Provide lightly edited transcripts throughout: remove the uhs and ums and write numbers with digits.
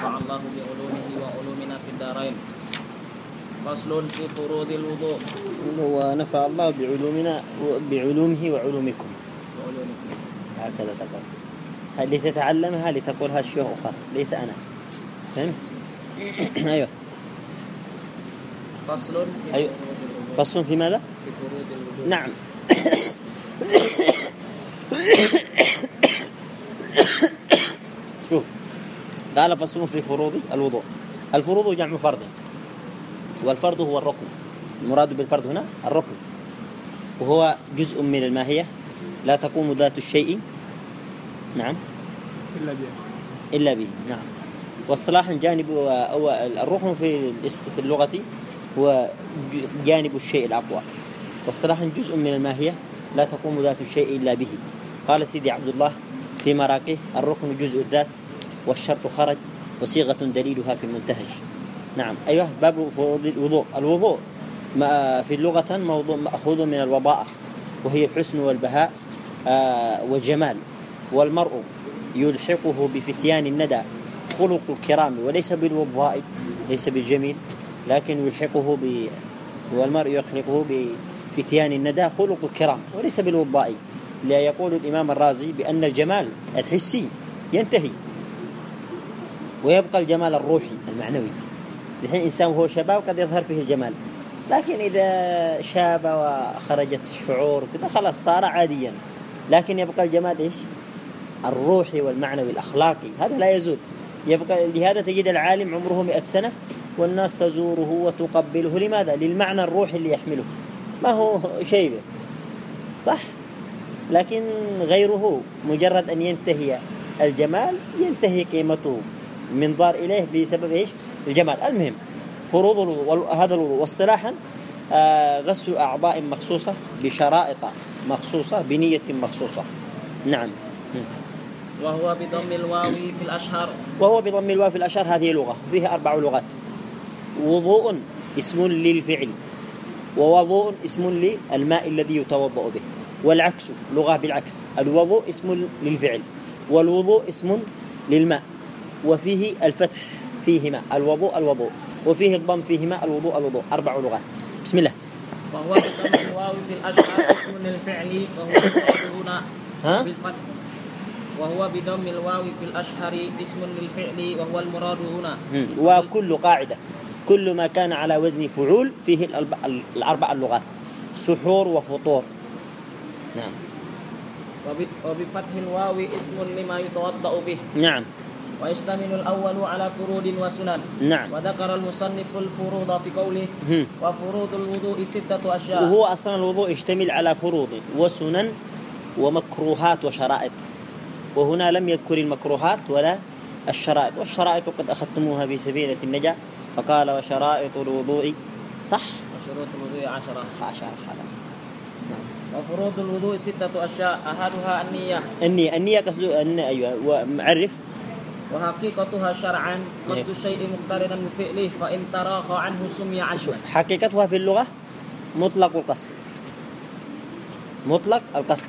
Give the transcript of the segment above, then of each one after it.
ونفع الله بعلومه وعلومنا في الدارين. فصل في فروض الوضوء. ونفع الله بعلومه وعلومكم. هكذا تقول. هل لتتعلمها لتقولها الشيوخ أخرى ليس أنا. فهمت؟ أيوة. فصل في ماذا؟ في فروض الوضوء. نعم. شوف، قال فصل في فروض الوضوء. الفروض جمع فرض، والفرض هو الركن. المراد بالفرض هنا الركن، وهو جزء من الماهية لا تقوم ذات الشيء نعم إلا به. نعم. واصطلاحا جانب الركن في اللغة هو جانب الشيء الأقوى، واصطلاحا جزء من الماهية لا تقوم ذات الشيء إلا به. قال سيدي عبد الله في مراقيه: الركن جزء الذات والشرط خرج وصيغة دليلها في المنتهج. نعم. أيوه. باب فروض الوضوء. الوضوء في اللغة موضوع مأخوذ من الوضاءة، وهي الحسن والبهاء والجمال، والمرء يلحقه بفتيان الندى خلق الكرام، وليس بالوضاء، ليس بالجميل، لكن يلحقه والمرء يخلقه بفتيان الندى خلق الكرام وليس بالوضاء. لا يقول الإمام الرازي بأن الجمال الحسي ينتهي ويبقى الجمال الروحي المعنوي. الحين إنسان وهو شباب قد يظهر فيه الجمال، لكن إذا شاب وخرجت الشعور كذا خلاص صار عاديا، لكن يبقى الجمال إيش؟ الروحي والمعنوي الأخلاقي، هذا لا يزول يبقى. لهذا تجد العالم عمره 100 سنة والناس تزوره وتقبله. لماذا؟ للمعنى الروحي اللي يحمله، ما هو شيبة صح، لكن غيره مجرد أن ينتهي الجمال ينتهي قيمته من ضار إليه بسبب إيش؟ الجمال. المهم فروض هذا الوضوء. واصطلاحا غسل أعضاء مخصوصة بشرائط مخصوصة بنية مخصوصة. نعم. وهو بضم الواو في الأشهر. وهو بضم الواو في الأشهر. هذه لغة فيها 4 لغات. وضوء اسم للفعل، ووضوء اسم للماء الذي يتوضأ به، والعكس لغة بالعكس. الوضوء اسم للفعل والوضوء اسم للماء، وفيه الفتح فيهما الوضوء، وفيه الضم فيهما الوضوء. 4 لغات. بسم الله. وهو بضم الواو في الأشهر اسم للفعل وهو هنا بالفتح. وهو بضم الواو في الأشهر اسم للفعل وهو المراد هنا. وكل قاعدة كل ما كان على وزن فعول فيه 4 اللغات: سحور وفطور. نعم. وبفتح الواو اسم لما يتوضأ به. نعم. ويشتمل الأول على فروض وسنن. نعم. وذكر المصنف الفروض في قوله وفروض الوضوء 6 أشياء. وهو أصلا الوضوء يشتمل على فروض وسنن ومكروهات وشرائط، وهنا لم يذكر المكروهات ولا الشرائط. والشرائط قد أخذتموها في سفينة النجاة، فقال وشرائط الوضوء صح. وشروط الوضوء 10 خلاص. وفروض الوضوء 6 أشياء أحدها النية قصد أيوة. ومعرف. وحقيقتها شرعا قصد الشيء مقترنا بفعله، فإن تراخى عنه سمي عزما. حقيقتها في اللغة مطلق القصد،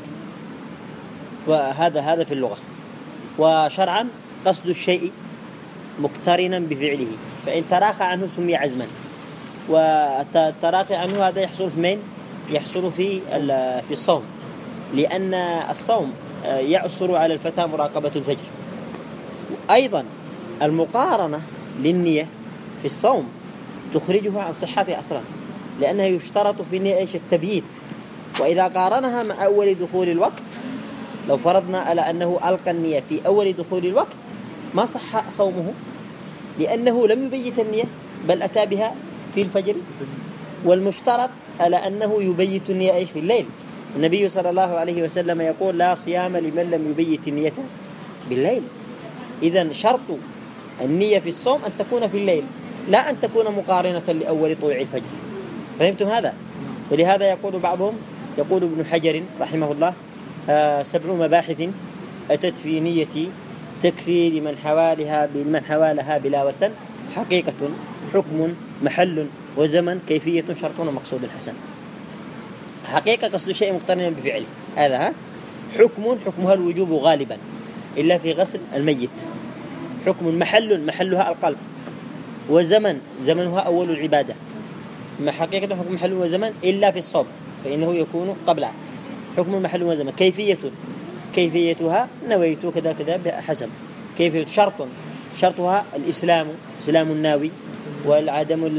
وهذا في اللغة. وشرعا قصد الشيء مقترنا بفعله، فإن تراخى عنه سمي عزما. والتراخي عنه هذا يحصل في مين؟ يحصل في الصوم، لأن الصوم يعسر على الفتى مراقبة الفجر. أيضا المقارنة للنية في الصوم تخرجه عن صحته أصلا، لأنه يشترط في النية إيش؟ التبييت. وإذا قارنها مع أول دخول الوقت، لو فرضنا على أنه ألقى النية في أول دخول الوقت ما صح صومه، لأنه لم يبيت النية بل أتى بها في الفجر. والمشترط على أنه يبيت النية إيش؟ في الليل. النبي صلى الله عليه وسلم يقول لا صيام لمن لم يبيت النية بالليل. إذن شرط النية في الصوم أن تكون في الليل، لا أن تكون مقارنة لأول طلوع الفجر. فهمتم هذا؟ ولهذا يقول بعضهم، يقول ابن حجر رحمه الله 7 مباحث أتت في نيتي تكفي لمن حوالها بلا وسن: حقيقة، حكم، محل، وزمن، كيفية، شرط، ومقصود حسن. حقيقة قصد شيء مقترنا بفعله، هذا حكمها الوجوب غالبا إلا في غسل الميت. حكم محلها القلب، وزمن زمنها أول العبادة. ما حقيقة حكم محل وزمن إلا في الصوم فإنه يكون قبلها. حكم محل وزمن. كيفيتها نويت كذا كذا بحسب كيفية. شرطها الإسلام، إسلام الناوي، والعدم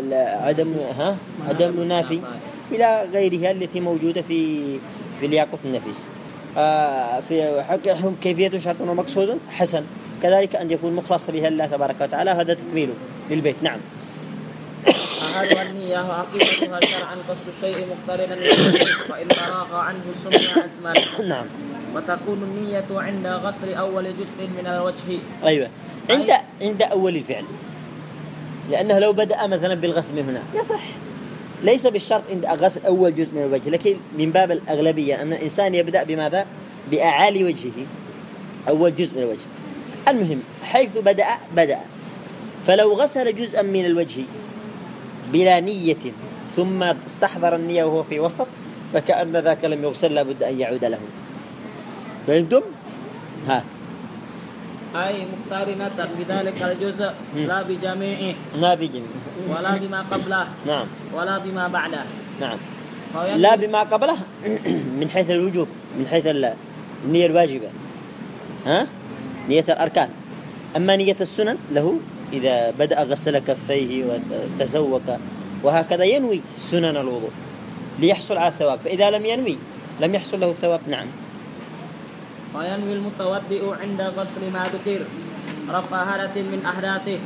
عدم النافي إلى غيرها التي موجودة في الياقوت النفيس. في حكم كيفية شرط ومقصود حسن، كذلك أن يكون مخلص بها الله تبارك وتعالى، هذا تكميل للبيت. نعم. أهل النية وعقيدتها شرعا قصد الشيء مقترنا بالوجه، فإن فراغ عنه سمي أزمان. نعم. وتكون النية عند غسل أول جزء من الوجه. أيوة، عند أول الفعل، لأنه لو بدأ مثلا بالغسل من هنا يصح، ليس بالشرط عند غسل أول جزء من الوجه، لكن من باب الأغلبية أن الإنسان يبدأ بماذا؟ بأعالي وجهه، أول جزء من الوجه. المهم حيث بدأ، فلو غسل جزءا من الوجه بلا نية ثم استحضر النية وهو في وسط، فكأن ذاك لم يغسل، لابد أن يعود له. فهمتم؟ ها. أي مقترنة بذلك الجزء لا بجميعه، ولا بما قبله. نعم. ولا بما بعده. نعم. لا بما قبله من حيث الوجوب، من حيث النية الواجبة، نية الأركان. أما نية السنن له إذا بدأ غسل كفيه وتزوك وهكذا ينوي سنن الوضوء ليحصل على الثواب، فإذا لم ينوي لم يحصل له الثواب. نعم. وينوي المتوضئ عند غسل ما ذكر رفع حدث من أحداثه،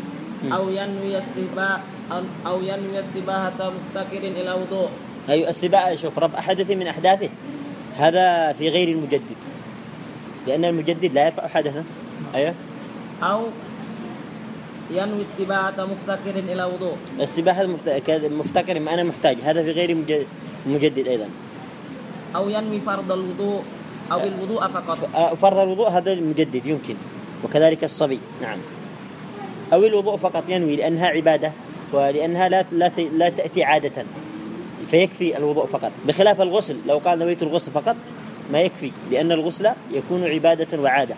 أو ينوي استباحة مفتكر إلى وضوء. أي استباحة، شوف، رفع حدث من أحداثه هذا في غير المجدد، لأن المجدد لا يرفع حدثا. أيوه. أو ينوي استباحة مفتكر إلى وضوء. استباحة مفتكر ما أنا محتاج، هذا في غير مجدد أيضا. أو ينوي فرض الوضوء أو الوضوء فقط. فرض الوضوء هذا المجدد يمكن، وكذلك الصبي. نعم. أو الوضوء فقط ينوي لأنها عبادة، ولأنها لا تأتي عادة، فيكفي الوضوء فقط، بخلاف الغسل. لو قال نويت الغسل فقط ما يكفي، لأن الغسل يكون عبادة وعادة.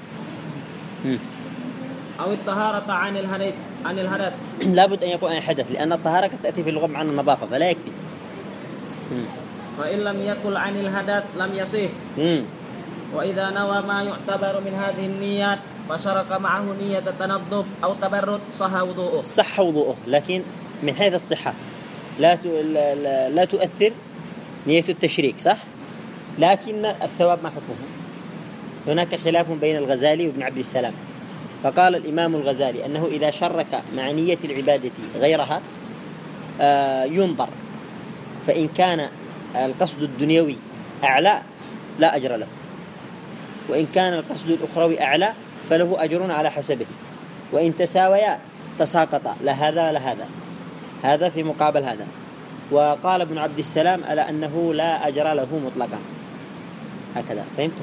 أو الطهارة عن الحدث. لابد أن يكون عن حدث، لأن الطهارة تأتي في اللغة معنى النظافة، فلا يكفي. فإن لم يكن عن الحدث لم يصح. وإذا نوى ما يعتبر من هذه النيات وشرك معه نية التنظف أو تبرد صح وضوءه. لكن من حيث الصحة لا تؤثر نية التشريك، صح، لكن الثواب ما حكمه. هناك خلاف بين الغزالي وابن عبد السلام، فقال الإمام الغزالي أنه إذا شرك مع نية العبادة غيرها ينظر، فإن كان القصد الدنيوي أعلى لا أجر له، وإن كان القصد الأخروي أعلى فله أجر على حسبه، وإن تساويا تساقطا لهذا لهذا، هذا في مقابل هذا. وقال ابن عبد السلام على أنه لا أجر له مطلقا. هكذا فهمتم؟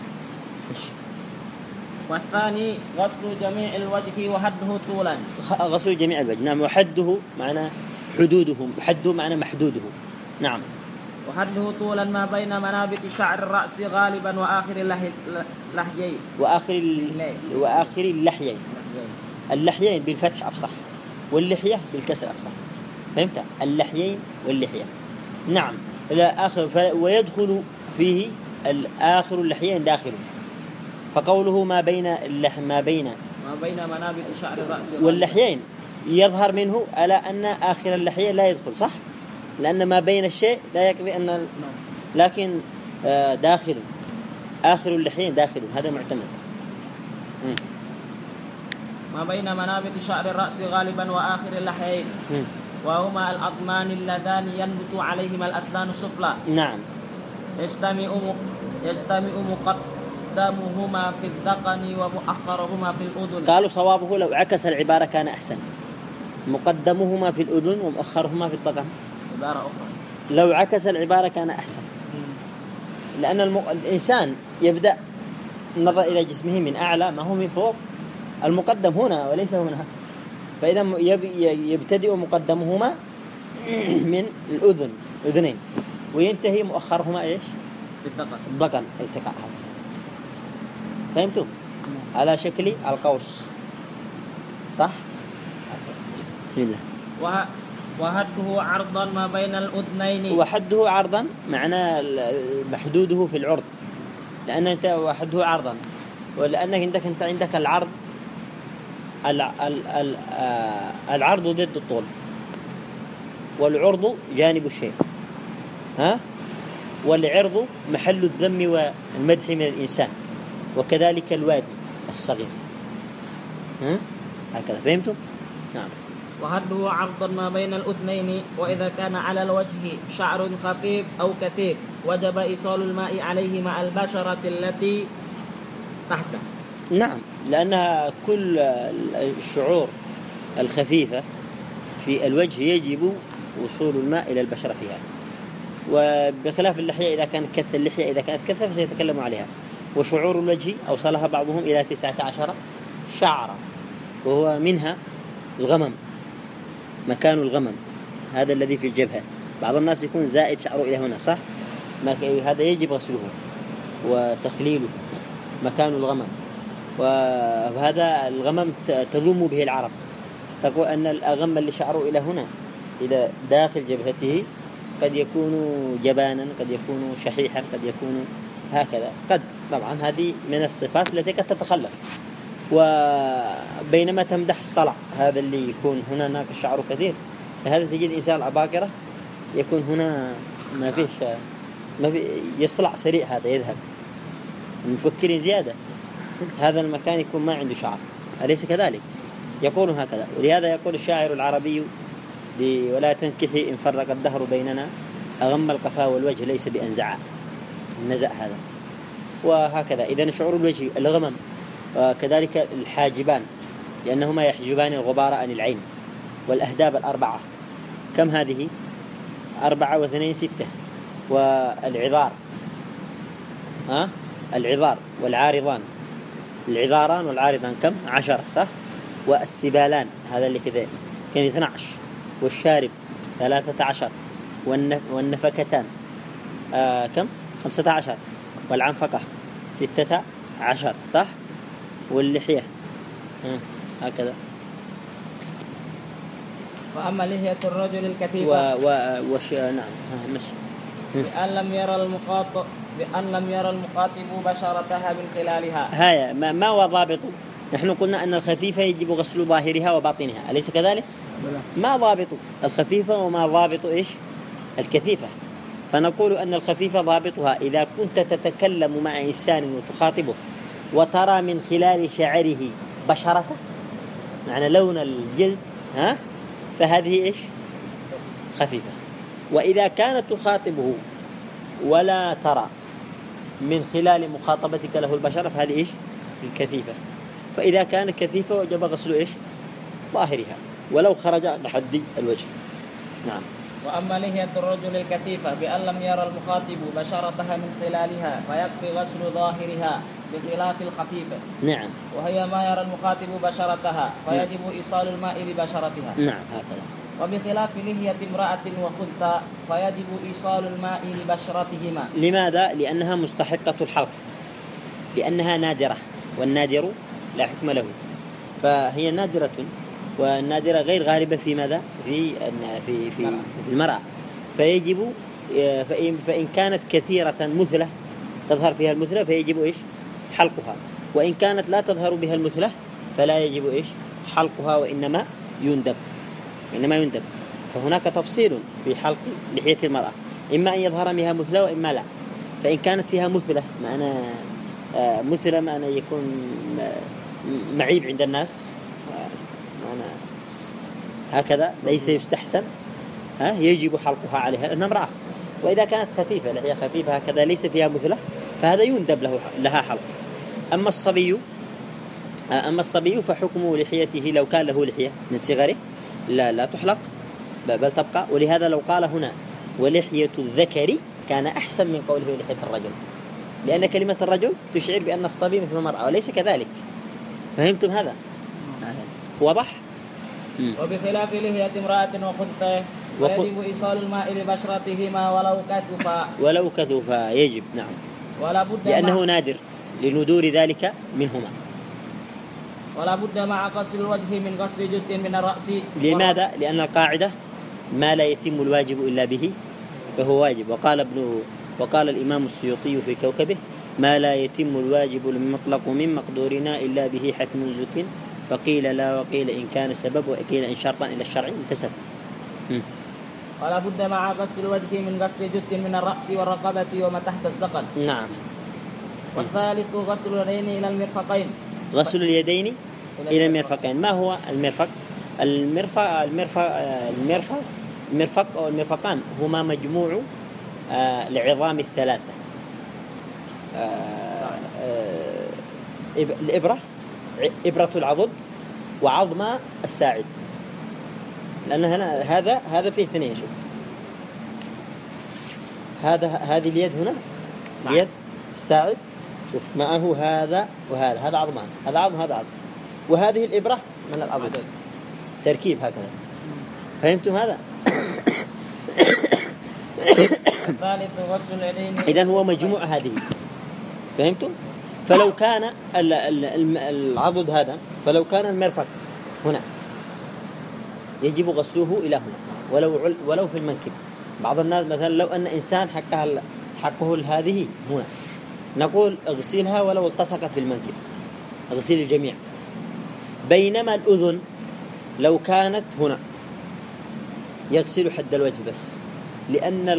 والثاني غسل جميع الوجه وحده طولا. غسل جميع الوجه، نعم. وحده معنى حدوده، حده معنى محدوده. نعم. وحده طولا ما بين منابت شعر الرأس غالبا وآخر اللحيين. وآخر اللحيين. اللحيين بالفتح أفصح، واللحية بالكسر أفصح. فهمت؟ اللحيين واللحية. نعم. ويدخل فيه الآخر اللحيين داخل، فقوله ما بين منابت شعر الرأس واللحيين يظهر منه على أن آخر اللحيين لا يدخل، صح؟ لأن ما بين الشيء لا يكفي أن، لكن داخل، آخر اللحيين داخل، هذا معتمد. ما بين منابت شعر الرأس غالبا وآخر اللحيين، وهما الأضمان اللذان ينبت عليهما الأسنان السفلى. نعم. يجتمع مقدمهما في الذقن ومؤخرهما في الأذن. قالوا صوابه لو عكس العبارة كان أحسن، مقدمهما في الأذن ومؤخرهما في الذقن. عبارة أخرى لو عكس العبارة كان أحسن، لأن الإنسان يبدأ النظر إلى جسمه من أعلى ما هو من فوق، المقدم هنا وليس هنا، فإذا يبتدئ مقدمهما من الأذنين وينتهي مؤخرهما إيش؟ الذقن التقاء هكذا. فهمتم؟ على شكل القوس. صح؟ بسم الله. وحده عرضا ما بين الأذنين. وحده عرضا معناه محدوده في العرض، لأن أنت وحده عرضا، ولأنك أنت عندك العرض، العرض ضد الطول، والعرض جانب الشيء، والعرض محل الذم والمدح من الإنسان، وكذلك الوادي الصغير. هكذا فهمتم؟ نعم. وحده عرضا ما بين الأذنين، وإذا كان على الوجه شعر خفيف أو كثيف وجب إيصال الماء عليه مع البشرة التي تحته. نعم، لأنها كل الشعور الخفيفة في الوجه يجب وصول الماء إلى البشرة فيها، وبخلاف اللحية إذا كانت كثة، اللحية إذا كانت كثة فسيتكلم عليها. وشعور الوجه أوصلها بعضهم إلى 19 شعرا، وهو منها الغمم، مكان الغمم هذا الذي في الجبهة. بعض الناس يكون زائد شعره إلى هنا، صح؟ هذا يجب غسله وتخليله، مكان الغمم. وهذا الغمم تذم به العرب، تقول أن الأغم اللي شعره إلى هنا إلى داخل جبهته قد يكون جبانا، قد يكون شحيحا، قد يكون هكذا، قد طبعا هذه من الصفات التي قد تتخلف. وبينما تمدح الصلع، هذا اللي يكون هنا شعره كثير، هذا تجد إنسان الأباقرة يكون هنا ما في يصلع سريع، هذا يذهب المفكر زيادة، هذا المكان يكون ما عنده شعر، أليس كذلك؟ يقول هكذا. ولهذا يقول الشاعر العربي: ولا تنكحي إن فرق الدهر بيننا، أغم القفا والوجه ليس بأنزعا، النزع هذا. وهكذا إذن شعور الوجه الغمم، وكذلك الحاجبان لأنهما يحجبان الغبار عن العين. والأهداب 4 كم هذه؟ 4 و2 6. والعذار العذار والعارضان، العذاران والعارضان كم؟ 10، صح؟ والسبالان هذا اللي كذا كم؟ 12. والشارب 13. والنفكتان كم؟ 15. والعنفقة 16، صح؟ واللحية هكذا. وأما لحية الرجل الكثيفة نعم ماشي. بأن لم يرى المخاطب بشرتها من خلالها. هيا ما هو ضابط؟ نحن قلنا أن الخفيفة يجب غسل ظاهرها وباطنها، أليس كذلك؟ ما ضابط الخفيفة وما ضابط إيش الكثيفة؟ فنقول أن الخفيفة ضابطها إذا كنت تتكلم مع إنسان وتخاطبه وترى من خلال شعره بشرته، معنى لون الجلد، فهذه إيش خفيفة. وإذا كانت تخاطبه ولا ترى من خلال مخاطبتك له البشرة فهذه إيش الكثيفة. فإذا كانت كثيفة وجب غسل إيش ظاهرها ولو خرج لحد الوجه. نعم. وأما لحية الرجل الكثيفة بأن لم يرى المخاطب بشرتها من خلالها فيكفي غسل ظاهرها بخلاف الخفيفة. نعم. وهي ما يرى المخاطب بشرتها فيجب إيصال الماء لبشرتها. نعم هكذا. وبخلاف لحية امرأة وخنثى فيجب إيصال الماء لبشرتهما. لماذا؟ لأنها مستحقة الحلق، لأنها نادرة، والنادر لا حكم له، فهي نادرة، والنادرة غير غالبة في ماذا؟ في المرأة. فيجب فإن كانت كثيرة مثلة تظهر فيها المثلة فيجب إيش حلقها، وإن كانت لا تظهر بها المثلة فلا يجب إيش حلقها، وإنما يندب. فهناك تفصيل في حلق لحية المرأة، إما أن يظهر بها مثلة وإما لا. فإن كانت فيها مثلة معنى يكون معيب عند الناس، هكذا ليس يستحسن، يجب حلقها عليها لأنها امرأة. وإذا كانت خفيفة، لحية خفيفة هكذا ليس فيها مثلة، فهذا يندب لها حلق. أما الصبي فحكم لحيته لو كان له لحية من صغره لا تحلق بل تبقى. ولهذا لو قال هنا ولحية الذكر كان أحسن من قوله لحية الرجل، لأن كلمة الرجل تشعر بأن الصبي مثل المرأة، وليس كذلك. فهمتم هذا؟ واضح؟ وبخلاف لحية امرأة وخنثى ويجب إيصال الماء لبشرتهما ولو كثفا يجب. نعم. ولا بد لأنه نادر لندور ذلك منهما. ولا بد مع غسل الوجه من غسل جزء من الرأس. لماذا؟ لأن القاعدة ما لا يتم الواجب إلا به فهو واجب. وقال الإمام السيوطي في كوكبه: ما لا يتم الواجب المطلق من مقدورنا إلا به حتم زك، فقيل لا وقيل إن كان سبب وقيل إن شرطا إلى الشرع انتسب. ولا بد مع غسل الوجه من غسل جزء من الرأس والرقبة وما تحت السقن. نعم. والثالث غسل اليدين إلى المرفقين. غسل اليدين إلى المرفقين. ما هو المرفق؟ المرفق أو المرفقان هما مجموع العظام الثلاثة، الإبرة، إبرة العضد، وعظم الساعد. لأن هذا فيه اثنين. شوف هذه اليد هنا، اليد الساعد، شوف معه هذا وهذا، هذا عظمان، هذا عظم هذا عظم، وهذه الإبرة من العضد، تركيب هكذا. فهمتم هذا؟ الثالث غسل اليدين. إذن هو مجموع هذه. فهمتم؟ فلو كان العضد هذا، فلو كان المرفق هنا يجب غسله إلى هنا ولو في المنكب. بعض الناس مثلا لو أن إنسان حقه هذه هنا، نقول اغسلها ولو التصقت بالمنكب، اغسل الجميع. بينما الأذن لو كانت هنا يغسل حد الوجه بس، لأن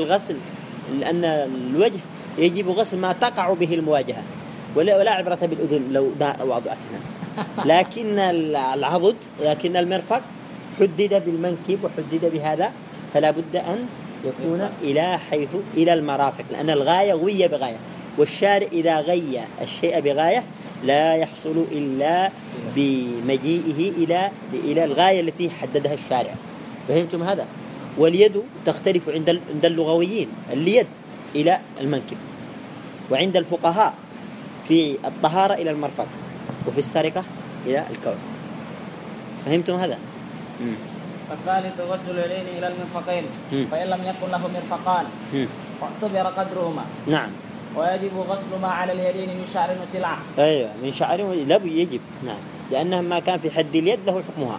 الوجه يجب غسل ما تقع به المواجهة، ولا عبرة بالأذن لو وضعت هنا. لكن العضد، لكن المرفق حدد بالمنكب وحدد بهذا، فلا بد أن يكون إلى المرافق، لأن الغاية غية بغاية، والشارع إذا غيّ الشيء بغاية لا يحصل إلا بمجيئه إلى الغاية التي حددها الشارع. فهمتم هذا؟ واليد تختلف عند اللغويين، اليد إلى المنكب، وعند الفقهاء في الطهارة إلى المرفق، وفي السرقة إلى الكوع. فهمتم هذا؟ فالثالث غسل اليدين إلى المرفقين، فإن لم يكن له مرفقان اعتبر قدرهما. نعم. ويجب غسل ما على اليدين من شعر وسلعة. أيوة، من شعر لا يجب. نعم، لأنه ما كان في حد اليد له حكمها.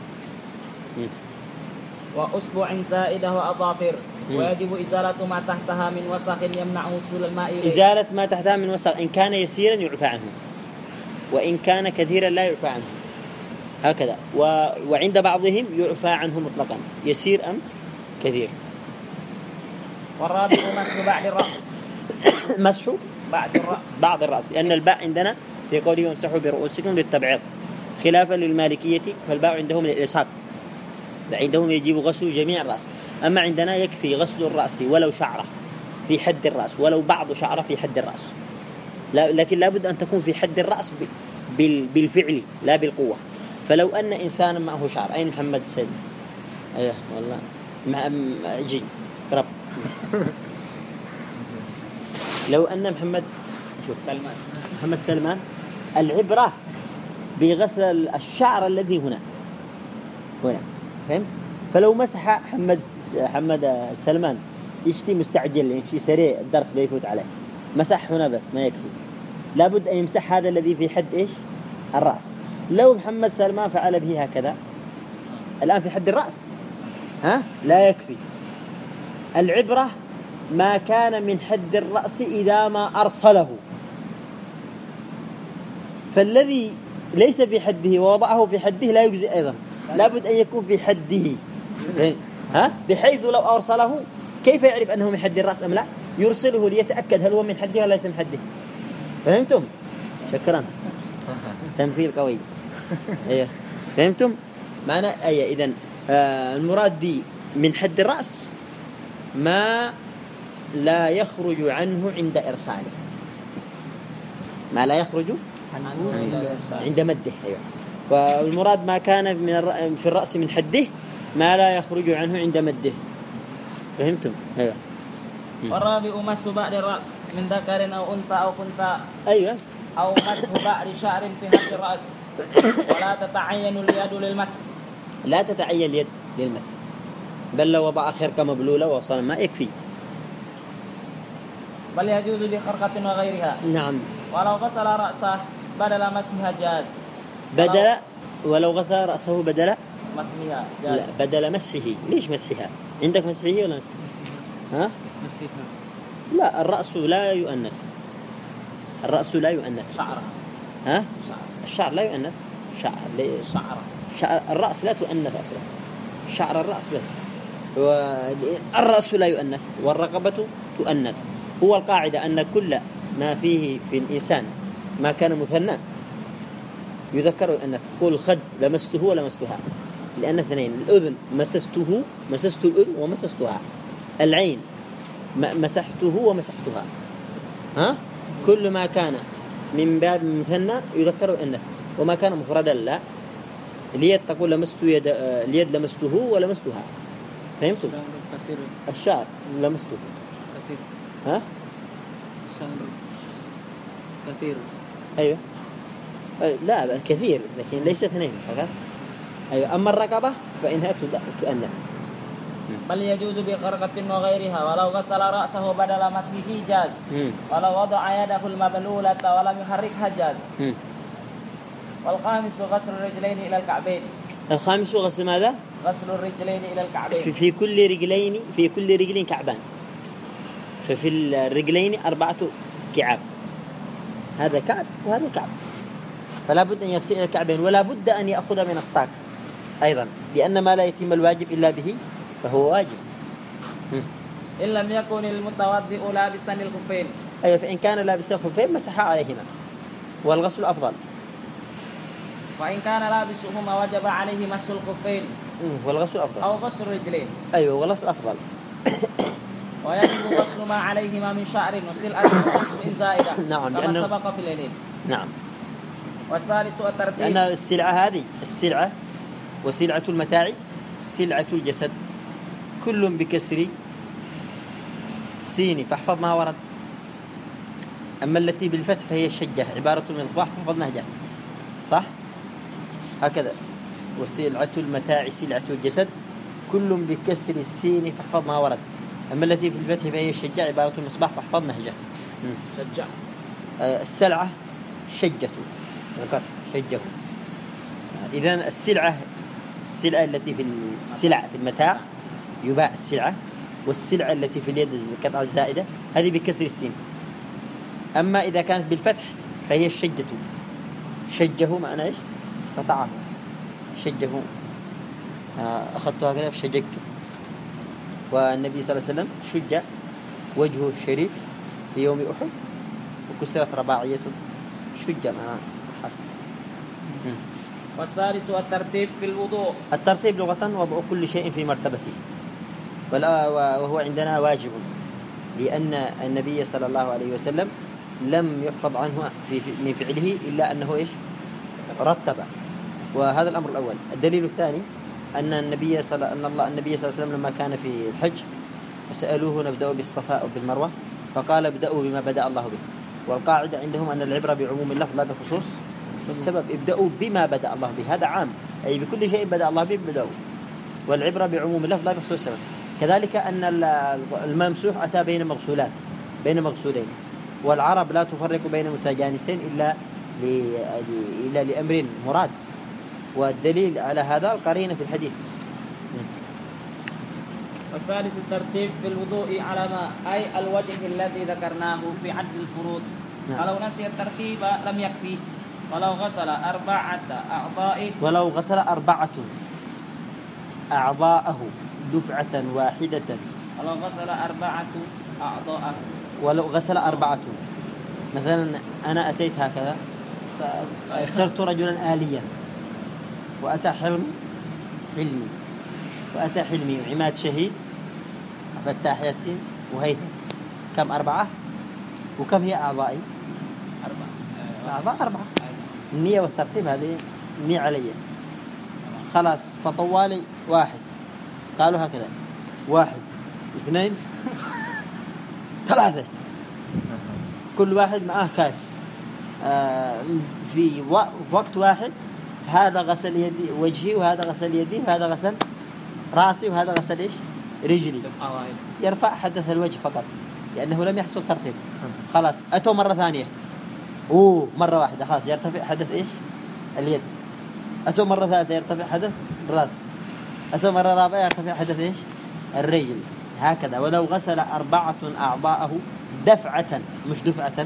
وأصبع زائدة وأظافر. ويجب إزالة ما تحتها من وسخ يمنع وصول الماء إليه. إزالة ما تحتها من وسخ، إن كان يسيرا يعفى عنه، وإن كان كثيرا لا يعفى عنه، هكذا. وعند بعضهم يعفى عنه مطلقا، يسير أم كثير. والرابع مسح بعد الرأس. مسح بعد الرأس، لأن الباء عندنا في قوله وامسحوا برؤوسكم للتبعيض، خلافا للمالكية، فالباء عندهم للإلصاق، عندهم يجب غسل جميع الرأس. أما عندنا يكفي غسل الرأس ولو شعرة في حد الرأس، ولو بعض شعرة في حد الرأس، لكن لابد أن تكون في حد الرأس بالفعل لا بالقوة. فلو أن إنسانا معه شعر، أين محمد سلم؟ أيه والله جي قرب. لو أن محمد سلمان، العبرة بغسل الشعر الذي هنا، فهم؟ فلو مسح محمد سلمان يشتي مستعجل، يمشي سريع، الدرس بيفوت عليه، مسح هنا بس ما يكفي، لابد أن يمسح هذا الذي في حد إيش؟ الرأس. لو محمد سلمان فعل به هكذا الآن في حد الرأس، لا يكفي. العبرة ما كان من حد الرأس إذا ما أرسله، فالذي ليس في حده ووضعه في حده لا يجزئ أيضا، لابد أن يكون في حده، بحيث لو أرسله كيف يعرف أنه من حد الرأس أم لا؟ يرسله ليتأكد هل هو من حده ولا ليس من حده. فهمتم؟ شكرا، تمثيل قوي. أيه. فهمتم معنى أيه؟ إذن المراد بي من حد الرأس ما لا يخرج عنه عند إرساله، ما لا يخرج عند مده. أيوة. والمراد ما كان في الرأس من حده ما لا يخرج عنه عند مده. فهمتم؟ أيوة. والرابع مسح بعد الرأس من ذكر أو أنثى أو خنثى. أيوة. أو مسح بعد شعر في حد الرأس. ولا تتعين اليد للمسح. لا تتعين اليد للمسح، بل لو وضع خرقة مبلولة وصل ما يكفي، بل يجوز بخرقة وغيرها. نعم. ولو غسل رأسه بدل مسحها جاز. ولو غسل رأسه بدل مسحها لا جاز. بدل مسحه. ليش مسحها؟ عندك مسحه ولا ها؟ مسحها لا الرأس لا يؤنث. الرأس لا يؤنث. شعرها. ها؟ شعر. الشعر لا يؤنث. شعرها. شعر الرأس لا تؤنث أصلا. شعر الرأس بس. والرأس لا يؤنث والرقبة تؤنث. هو القاعدة أن كل ما فيه في الإنسان ما كان مثنى يذكر ويؤنث. تقول الخد لمسته ولمستها لأن اثنين. الأذن مسست الأذن ومسستها. العين مسحته ومسحتها. ها؟ كل ما كان من باب مثنى يذكر ويؤنث وما كان مفردا لا. اليد تقول لمست يد اليد لمسته ولمستها. فهمتم؟ كثير. الشعر لمسته كثير. ها؟ شعر كثير. أيوة. لا كثير لكن ليس اثنين فقط. أيوة. أما الرقبة فإنها تؤنث. بل يجوز بخرقة وغيرها ولو غسل رأسه بدل مسحه جاز. ولو وضع يده المبلولة ولم يحركها جاز. والخامس غسل الرجلين إلى الكعبين. الخامس غسل ماذا؟ غسل الرجلين إلى الكعبين. في كل رجلين كعبان. ففي الرجلين 4 كعاب. هذا كعب وهذا كعب. فلا بد أن يغسل إلى الكعبين ولا بد أن يأخذ من الساق أيضا لأن ما لا يتم الواجب إلا به فهو واجب. إن لم يكن المتوضئ لابسا الخفين. أي فإن كان لابسا الخفين مسح عليهما والغسل أفضل. وإن كان لابسهما وجب عليه مسح الخفين والغسل أفضل. أو غسل الرجلين. أيوة والغسل أفضل. ويجب غسل ما عليهما من شعر وسلعة من زائدة. نعم كما سبق في اليمين. نعم. والثالث الترتيب. لأن السلعة هذه السلعة وسلعة المتاع سلعة الجسد كل بكسر السين فاحفظ ما ورد. أما التي بالفتح فهي الشجة عبارة من الضحف فاحفظ نهجه صح هكذا. وسلعة المتاع سلعة الجسد كل بكسر السين فاحفظ ما ورد. أما التي في الفتح فهي الشجة عبارة من المصباح فاحفظ نهجه. شجع. السلعة شجة شجه. إذن السلعة التي في السلع في المتاع يباع السلعة والسلعة التي في اليد القطعة الزائدة هذه بكسر السين. أما إذا كانت بالفتح فهي الشجة. شجه معنى إيش؟ قطعه. شجه أخذتها كذا فشججته. والنبي صلى الله عليه وسلم شج وجهه الشريف في يوم أحد وكسرت رباعية شج مع حسن. والثالث الترتيب في الوضوء. الترتيب لغة وضع كل شيء في مرتبته وهو عندنا واجب لأن النبي صلى الله عليه وسلم لم يحفظ عنه من فعله إلا أنه إيش؟ رتب. وهذا الأمر الأول. الدليل الثاني أن النبي صلى الله عليه وسلم لما كان في الحج سألوه نبدأ بالصفاء وبالمروة فقال ابدأوا بما بدأ الله به. والقاعدة عندهم أن العبرة بعموم اللفظ لا بخصوص السبب. ابدأوا بما بدأ الله به هذا عام أي بكل شيء بدأ الله به بدأوا. والعبرة بعموم اللفظ لا بخصوص السبب. كذلك أن الممسوح أتى بين مغسولين والعرب لا تفرق بين متجانسين إلا لأمر مراد. والدليل على هذا القرينة في الحديث. والثالث الترتيب في الوضوء على ما أي الوجه الذي ذكرناه في عد الفروض. ولو نسي الترتيب لم يكفي. ولو غسل 4 أعضاء أعضاءه دفعة واحدة. ولو غسل 4 مثلا أنا أتيت هكذا صرت رجلا آليا وأتى حلمي وأتى حلمي وعماد شهيد فتاح ياسين وهيثم كم 4 وكم هي أعضائي 4 النية والترتيب هذه النية علي خلاص. فطوالي 1 قالوا هكذا 1 2 3 كل واحد معه كاس في وقت واحد. هذا غسل يدي وجهي وهذا غسل يدي وهذا غسل رأسي وهذا غسل إيش رجلي. يرفع حدث الوجه فقط لأنه لم يحصل ترتيب. خلاص أتوا مرة ثانية مرة واحدة خلاص يرتفع حدث إيش اليد. أتوا مرة ثالثة يرتفع حدث الرأس، أتوا مرة رابعة يرتفع حدث إيش؟ الرجل. هكذا. ولو غسل 4 أعضاءه دفعة، مش دفعة،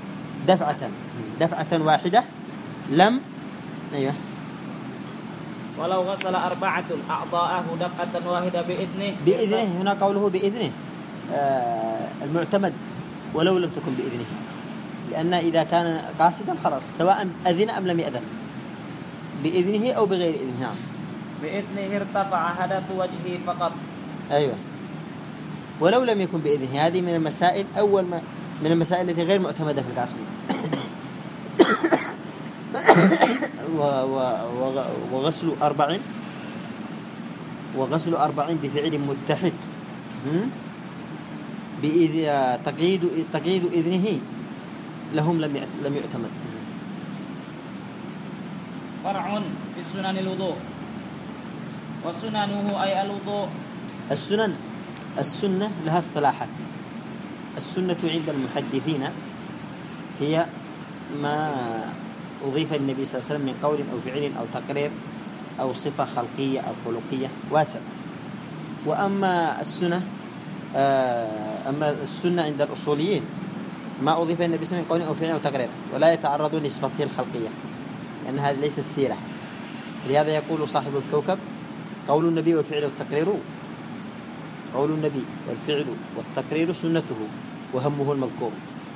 دفعة واحدة لم. أيوة. ولو غسل 4 أعضاءه دفعة واحدة بإذنه. هنا قوله بإذنه المعتمد ولو لم تكن بإذنه، لأن إذا كان قاصدا خلاص سواء أذن أم لم يأذن، بإذنه أو بغير إذنه. نعم. بإذنه ارتفع حدث وجهه فقط. أيوة. ولو لم يكن بإذنه، هذه من المسائل من المسائل التي غير معتمدة في القاسمية. وغسل 40 بفعل متحد تقييد إذنه لهم لم يعتمد. فرع في سنن الوضوء. وسننه أي الوضوء. السنة لها اصطلاحات. السنة عند المحدثين هي ما أضيف النبي صلى الله عليه وسلم من قول أو فعل أو تقرير أو صفة خلقية أو خلقية واسع. وأما السنة عند الأصوليين ما أضيف النبي صلى الله عليه وسلم من قول أو فعل أو تقرير، ولا يتعرضون لصفته الخلقية لأن هذا ليس السيرة. لهذا يقول صاحب الكوكب: قول النبي والفعل والتقرير، قول النبي والفعل والتقرير سنته وهمه المذكور.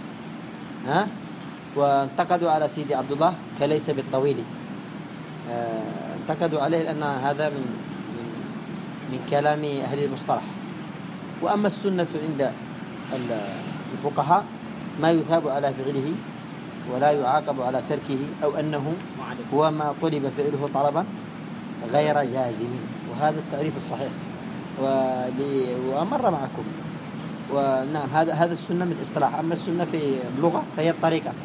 وانتقدوا على سيدي عبد الله كليس بالطويل، انتقدوا عليه لأن هذا من كلام أهل المصطلح. وأما السنة عند الفقهاء ما يثاب على فعله ولا يعاقب على تركه، أو أنه هو ما طلب فعله طلبا غير جازم. وهذا التعريف الصحيح وأمر معكم. ونعم هذا السنة من اصطلاح. أما السنة في اللغة فهي الطريقة،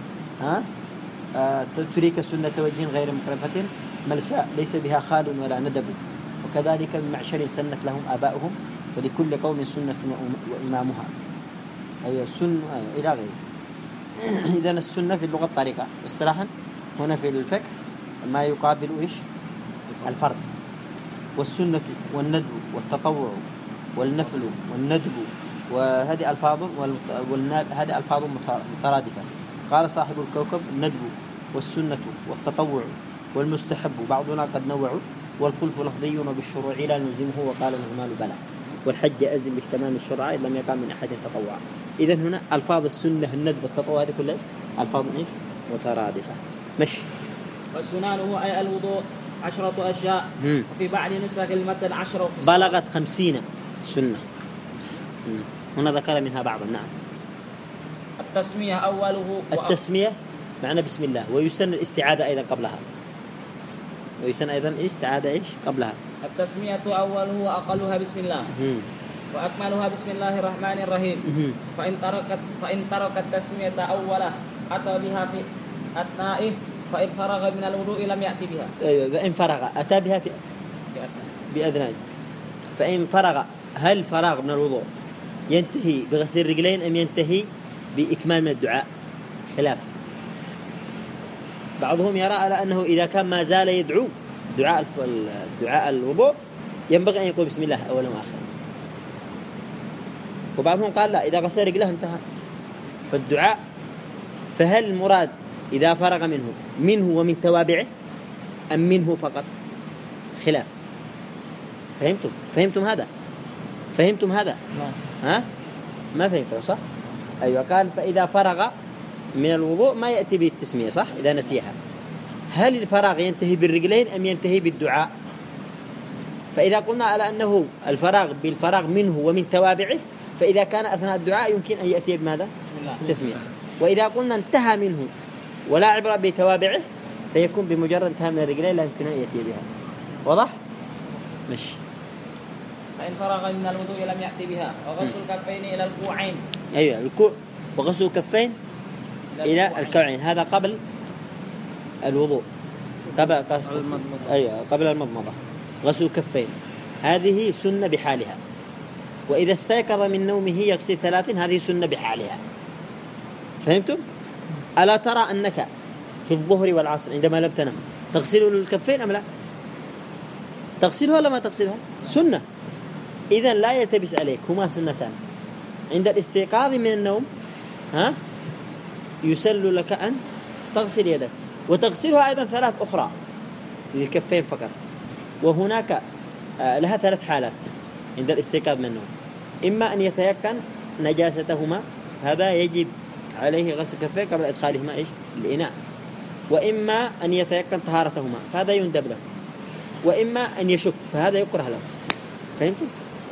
تريك سنة وجه غير مكرفة ملساء ليس بها خال ولا ندب. وكذلك من معشر سنت لهم آباؤهم ولكل قوم سنة وإمامها. أي السنة إلى غيره. إذن السنة في اللغة الطريقة، والصراحة هنا في الفقه ما يقابل إيش؟ الفرد. والسنة والندب والتطوع والنفل والندب، وهذه ألفاظ هذه ألفاظ مترادفة. قال صاحب الكوكب: الندب والسنة والتطوع والمستحب بعضنا قد نوع، والخلف لفظي وبالشروع لا نلزمه، وقال الغمال بلى، والحج أزم باهتمام الشرع إذ لم يقع من أحد تطوع. إذن هنا ألفاظ السنة الندب والتطوع هذه كلها ألفاظ إيش؟ مترادفة. مش والسنانه أي الوضوء 10 أشياء، وفي بعض نسخ المتن 10 بلغت 50 سنة. هنا ذكر منها بعضا. نعم. التسمية أوله التسمية معنى بسم الله، ويسن الاستعاذة أيضا قبلها، ويسن أيضا الاستعاذة إيش قبلها. التسمية أوله وأقلها بسم الله، وأكملها بسم الله الرحمن الرحيم. فإن ترك التسمية أوله أتى بها في أثنائه، فإن فرغ من الوضوء لم يأتي بها. أيوة. فإن فرغ أتى بها في بأذنائه. فإن فرغ، هل فراغ من الوضوء ينتهي بغسل الرجلين أم ينتهي بإكمال من الدعاء؟ خلاف. بعضهم يرى على أنه إذا كان ما زال يدعو دعاء الوضوء ينبغي أن يقول بسم الله أولا وآخرا. وبعضهم قال لا، إذا غسل رجله انتهى. فالدعاء، فهل المراد إذا فرغ منه ومن توابعه أم منه فقط؟ خلاف. فهمتم هذا؟ ها؟ ما فهمتوا صح؟ أيوة. قال فإذا فرغ من الوضوء ما يأتي بالتسمية، صح؟ إذا نسيها. هل الفراغ ينتهي بالرجلين أم ينتهي بالدعاء؟ فإذا قلنا على أنه بالفراغ منه ومن توابعه، فإذا كان أثناء الدعاء يمكن أن يأتي بماذا؟ تسمية. وإذا قلنا انتهى منه ولا عبرة بتوابعه فيكون بمجرد انتهى من الرجلين لا يمكن أن يأتي بها. واضح؟ مش. فإن فرغ من الوضوء لم يأتي بها. وغسل الكفين إلى الكوعين. أيوة. وغسل الكفين إلى الكوعين، هذا قبل الوضوء، قبل المضمضة. غسل الكفين هذه سنة بحالها. وإذا استيقظ من نومه يغسل 3، هذه سنة بحالها. فهمتم؟ ألا ترى أنك في الظهر والعصر عندما لم تنم تغسله للكفين أم لا؟ تغسله ولا ما تغسلها؟ سنة. إذن لا يلتبس عليك، هما سنتان. عند الاستيقاظ من النوم يسل لك أن تغسل يدك، وتغسلها أيضا 3 أخرى للكفين فقط. وهناك لها 3 حالات عند الاستيقاظ من النوم. إما أن يتيقن نجاستهما، هذا يجب عليه غسل كفيه قبل إدخالهما الإناء. وإما أن يتيقن طهارتهما، فهذا يندب له. وإما أن يشك، فهذا يكره له. فهمتم؟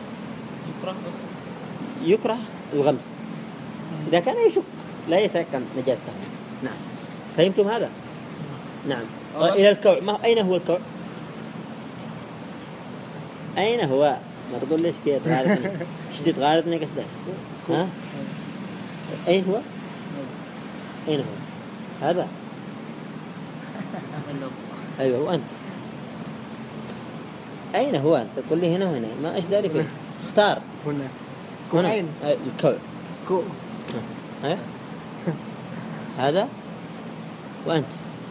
يكره الغمس إذا كان يشك لا يتيقن نجاسته. نعم، فهمتم هذا؟ نعم. إلى الكوع، أين هو الكوع؟ أين هو؟ ما تقول ليش كده تغالطني، تشتي تغالطني قصدك؟ ها؟ أين هو؟ أين هو؟ هذا؟ أيوة، وأنت أين هو؟ أنت تقول لي هنا وهنا، ما إيش داري فيه؟ اختار. هنا الكوع. كوع. هذا وأنت.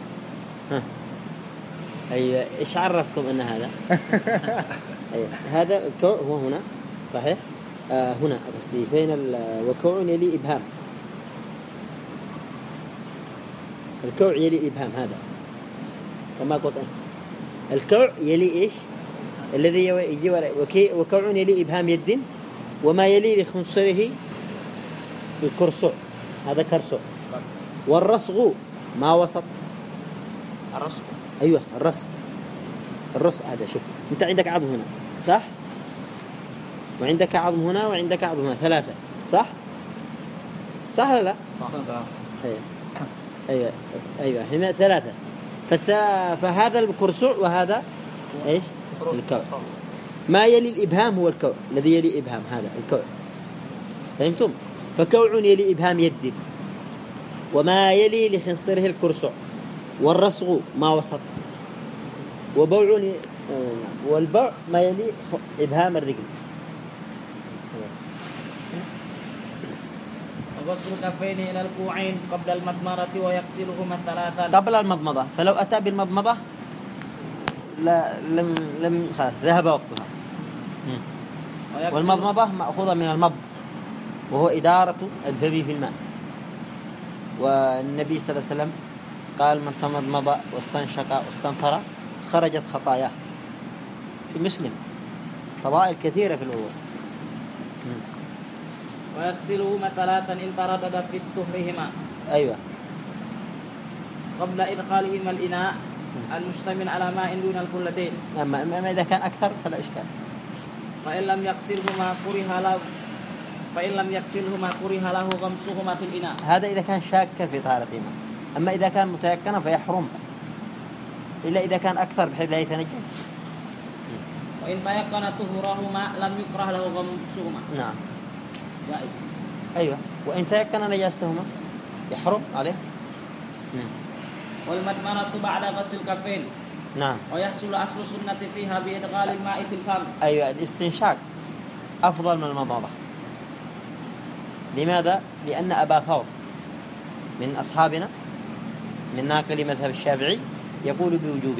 أيوة، إيش عرفكم أن هذا؟ أيوة، هذا الكوع هو هنا، صحيح؟ هنا قصدي بين وكوع يلي إبهام. الكوع يلي الإبهام، هذا كما قلت أنت. الكوع يلي إيش؟ الذي يجي وكوع يلي إبهام يد، وما يلي لخنصره الكرسع، هذا كرسع. والرصغ ما وسط الرصغ. أيوة، الرصغ هذا. شوف، أنت عندك عظم هنا، صح؟ وعندك عظم هنا وعندك عظم هنا، 3، صح؟ صح ولا لا؟ صح. أيوة هنا 3. فهذا الكرسع وهذا إيش؟ الكوع. ما يلي الإبهام هو الكوع، الذي يلي إبهام هذا الكوع. فهمتم؟ فكوع يلي إبهام يد، وما يلي لخنصره الكرسع. والرصغ ما وسط. وبوع والبوع ما يلي إبهام الرجل. وغسل الكفين إلى الكوعين قبل المضمضة ويغسلهما 3. قبل المضمضة، فلو أتى بالمضمضة لم خلاص ذهب وقتها. والمضمضة مأخوذة من المض، وهو إدارة الفم في الماء. والنبي صلى الله عليه وسلم قال: من تمضمض واستنشق واستنثر خرجت خطاياه. في مسلم. فضائل كثيرة في الوضوء. ويغسلهما 3 إن تردد في طهرهما. أيوة. قبل إدخالهما الإناء المشتمل على ماء دون الكلتين. أما إذا كان أكثر فلا إشكال. فإن لم يغسلهما كره له غمسهما في الإناء. هذا إذا كان شاكا في طهارتهما. أما إذا كان متيقنا فيحرم، إلا إذا كان أكثر بحيث لا يتنجس. وإن تيقن طهورهما لم يكره له غمسهما. نعم، جائز. أيوة. وإن تيقن نجاستهما يحرم عليه. والمضمضة بعد غسل الكفين. نعم. ويحصل أصل السنة فيها بإدخال الماء في الفم. أيوة، الاستنشاق أفضل من المضمضة. لماذا؟ لأن أبا ثور من أصحابنا من ناقل مذهب الشافعي يقول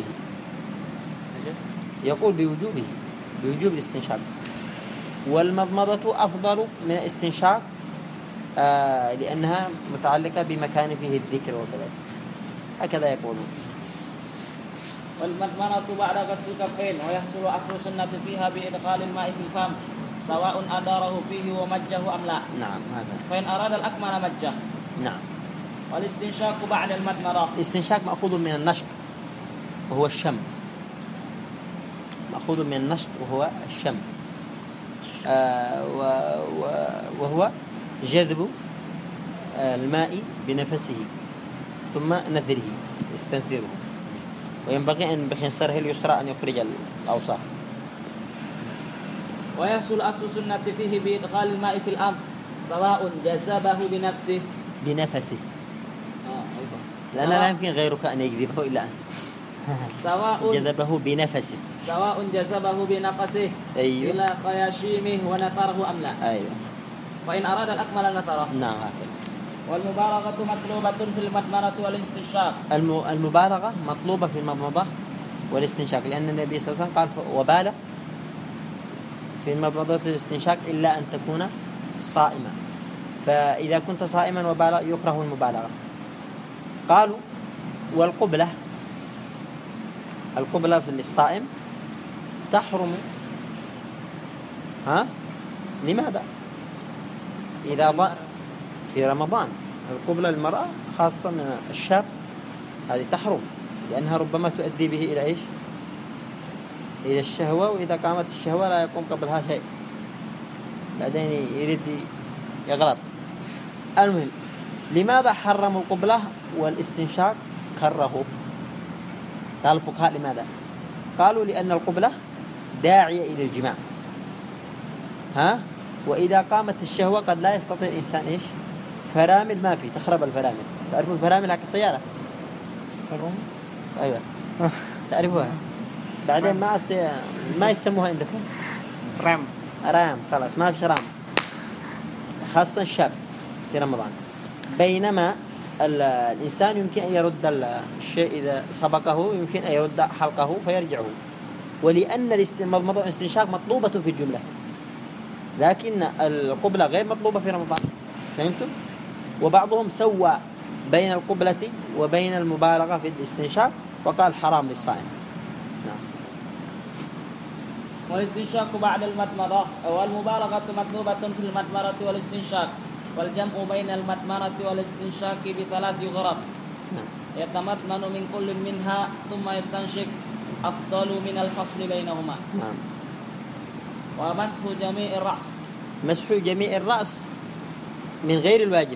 بوجوب الاستنشاق. والمضمضة أفضل من الاستنشاق لأنها متعلقة بمكان فيه الذكر وكذا، هكذا يقولون. والمضمضة بعد غسل الكفين ويحصل أصل السنة فيها بإدخال الماء في الفم سواء أداره فيه ومجه أم لا. نعم، هذا. فإن أراد الأكمل مجه. نعم. والاستنشاق بعد المضمضة. الاستنشاق مأخوذ من النشق وهو الشم. مأخوذ من النشق وهو الشم. وهو جذب الماء بنفسه ثم نثره يستنثره. وينبغي أن بخنصره اليسرى أن يخرج الأوساخ. ويحصل أصل السنة فيه بإدخال الماء في الأنف سواء جذبه بنفسه. أيضا. لأن لا يمكن غيرك أن يجذبه إلا أنت. سواء جذبه بنفسه. سواء جذبه بنفسه. أيوه. إلى خياشيمه ونثره أم لا. أيوه. وإن أراد الأكمل نثره. نعم، هكذا. والمبالغة مطلوبة في المضمرة والاستنشاق. المبالغة مطلوبة في المضمضة والاستنشاق، لأن النبي صلى الله عليه وسلم قال وبالغ في المضمضة والاستنشاق إلا أن تكون صائما، فإذا كنت صائما وبالغ يكره المبالغة. قالوا والقبلة، القبلة في الصائم تحرم. لماذا؟ إذا ضاء في رمضان القبلة للمرأة خاصة من الشاب هذه تحرم، لأنها ربما تؤدي به إلى إيش؟ إلى الشهوة، وإذا قامت الشهوة لا يقوم قبلها شيء، بعدين يريد يغلط. المهم لماذا حرموا القبلة والاستنشاق كرهوا؟ قال الفقهاء لماذا؟ قالوا لأن القبلة داعية إلى الجماع، وإذا قامت الشهوة قد لا يستطيع الإنسان إيش؟ فرامل ما في، تخرب الفرامل. تعرفون الفرامل حق السيارة؟ أيوة تعرفوها. بعدين ما يسموها عندكم رام، خلاص ما فيش رام، خاصة الشاب في رمضان. بينما الإنسان يمكن أن يرد الشيء إذا سبقه، يمكن أن يرد حلقه فيرجعه، ولأن المضمضة والاستنشاق مطلوبة في الجملة، لكن القبلة غير مطلوبة في رمضان. فهمتم؟ وبعضهم سوى بين القبلة وبين المبالغة في الاستنشاق وقال حرام للصائم. نعم. والاستنشاق بعد المضمضة، والمبالغة مطلوبة في المضمضة والاستنشاق، والجمع بين المضمضة والاستنشاق بثلاث غرض. نعم. يتمضمن من كل منها ثم يستنشق أفضل من الفصل بينهما. نعم. ومسح جميع الرأس، مسح جميع الرأس من غير الواجب.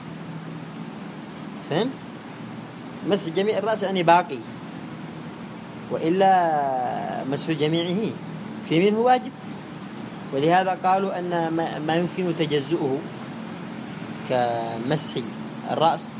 فهم؟ مسح جميع الرأس يعني باقي، وإلا مسح جميعه في منه واجب. ولهذا قالوا أن ما يمكن تجزؤه كمسح الرأس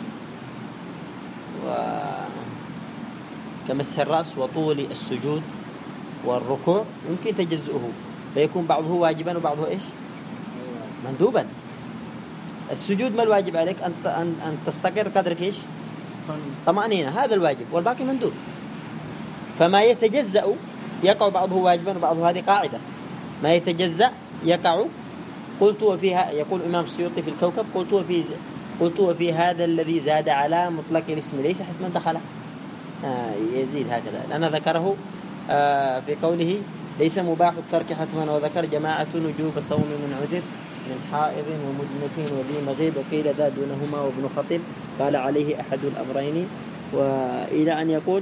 كمسح الرأس وطول السجود والركوع يمكن تجزؤه، فيكون بعضه واجبا وبعضه إيش؟ مندوبا. السجود ما الواجب عليك؟ أن تستقر قدرك إيش؟ طمأنينة، هذا الواجب، والباقي مندوب. فما يتجزأ يقع بعضه واجبا وبعضه، هذه قاعدة، ما يتجزأ يقع. قلت وفيها، يقول الإمام السيوطي في الكوكب، قلت وفي هذا الذي زاد على مطلق الاسم ليس حتما دخله. يزيد هكذا، لأن ذكره في قوله ليس مباح الترك حتما، وذكر جماعة وجوب صوم من عذر من حائض ومجنف وذي مغيب، وقيل ذا دونهما وابن خطيب قال عليه أحد الأمرين، وإلى أن يقول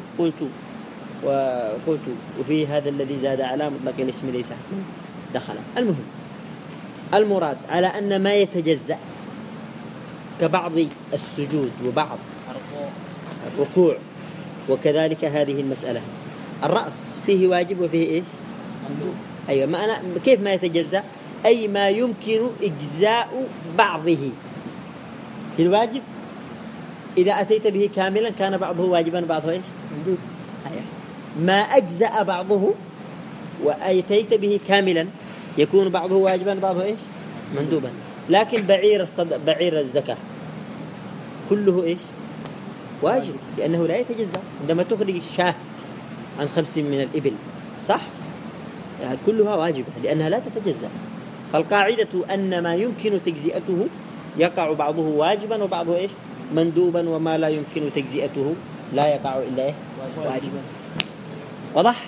قلت وفي هذا الذي زاد على مطلق الاسم ليس حتما دخل. المهم المراد على أن ما يتجزأ كبعض السجود وبعض الركوع، وكذلك هذه المسألة الرأس فيه واجب وفيه إيش؟ أيوة. ما أنا كيف ما يتجزأ؟ أي ما يمكن إجزاء بعضه في الواجب، إذا أتيت به كاملا كان بعضه واجبا وبعضه إيش؟ أيوة. ما أجزأ بعضه وأتيت به كاملا يكون بعضه واجبا وبعضه إيش؟ مندوبا. لكن بعير الزكاة كله إيش؟ واجب، لأنه لا يتجزأ. عندما تخرج الشاة عن 5 من الإبل صح؟ يعني كلها واجبة لأنها لا تتجزأ. فالقاعدة أن ما يمكن تجزئته يقع بعضه واجبا وبعضه إيش؟ مندوبا، وما لا يمكن تجزئته لا يقع إلا إيه؟ واجبا. واضح؟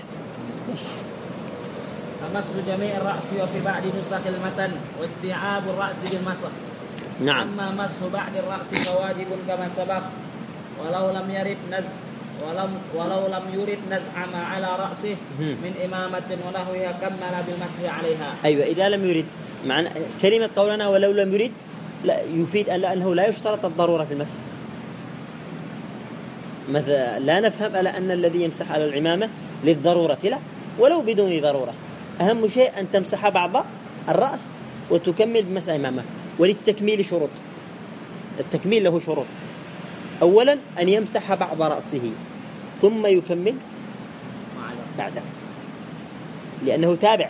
مسح جميع الرأس وفي بعض نسخ المتن واستيعاب الرأس بالمسح. نعم. أما مسح بعد الرأس فواجب كما سبق، ولو لم يرد نزع ما على رأسه من إمامة ونحوها كمل بالمسح عليها. أيوة. إذا لم يرد، معنى كلمة قولنا ولو لم يرد لا يفيد أنه لا يشترط الضرورة في المسح. مثلا لا نفهم على أن الذي يمسح على العمامة للضرورة، لا، ولو بدون ضرورة. أهم شيء أن تمسح بعض الرأس وتكمل بمسح العمامة. وللتكميل شروط، التكميل له شروط. أولا أن يمسح بعض رأسه ثم يكمل بعده لأنه تابع.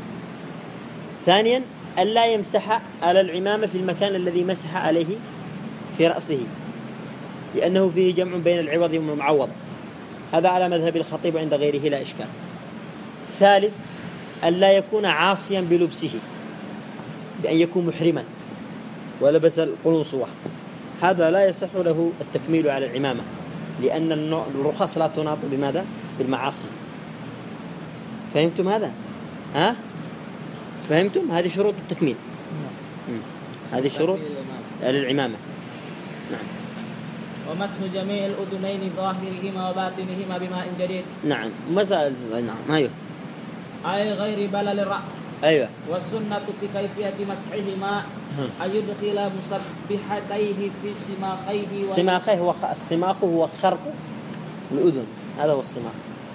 ثانيا أن لا يمسح على العمامة في المكان الذي مسح عليه في رأسه لأنه فيه جمع بين العوض والمعوض. هذا على مذهب الخطيب عند غيره لا إشكال. ثالث أن لا يكون عاصيا بلبسه، بأن يكون محرما ولبس القلنسوة، هذا لا يصح له التكميل على العمامة، لأن الرخص لا تناط بماذا؟ بالمعاصي. فهمتم هذا؟ ها؟ فهمتم؟ هذه شروط التكميل. هذه شروط للعمامة. نعم. ومسح جميع الأذنين ظاهرهما وباطنهما بماء جديد. نعم. نعم. أيوه. أي غير بلل الرأس. أيوه. والسنة في كيفية مسحهما أن يدخل مسبحتيه في سماخيه. السماخ هو خرق الأذن، هذا هو السماخ.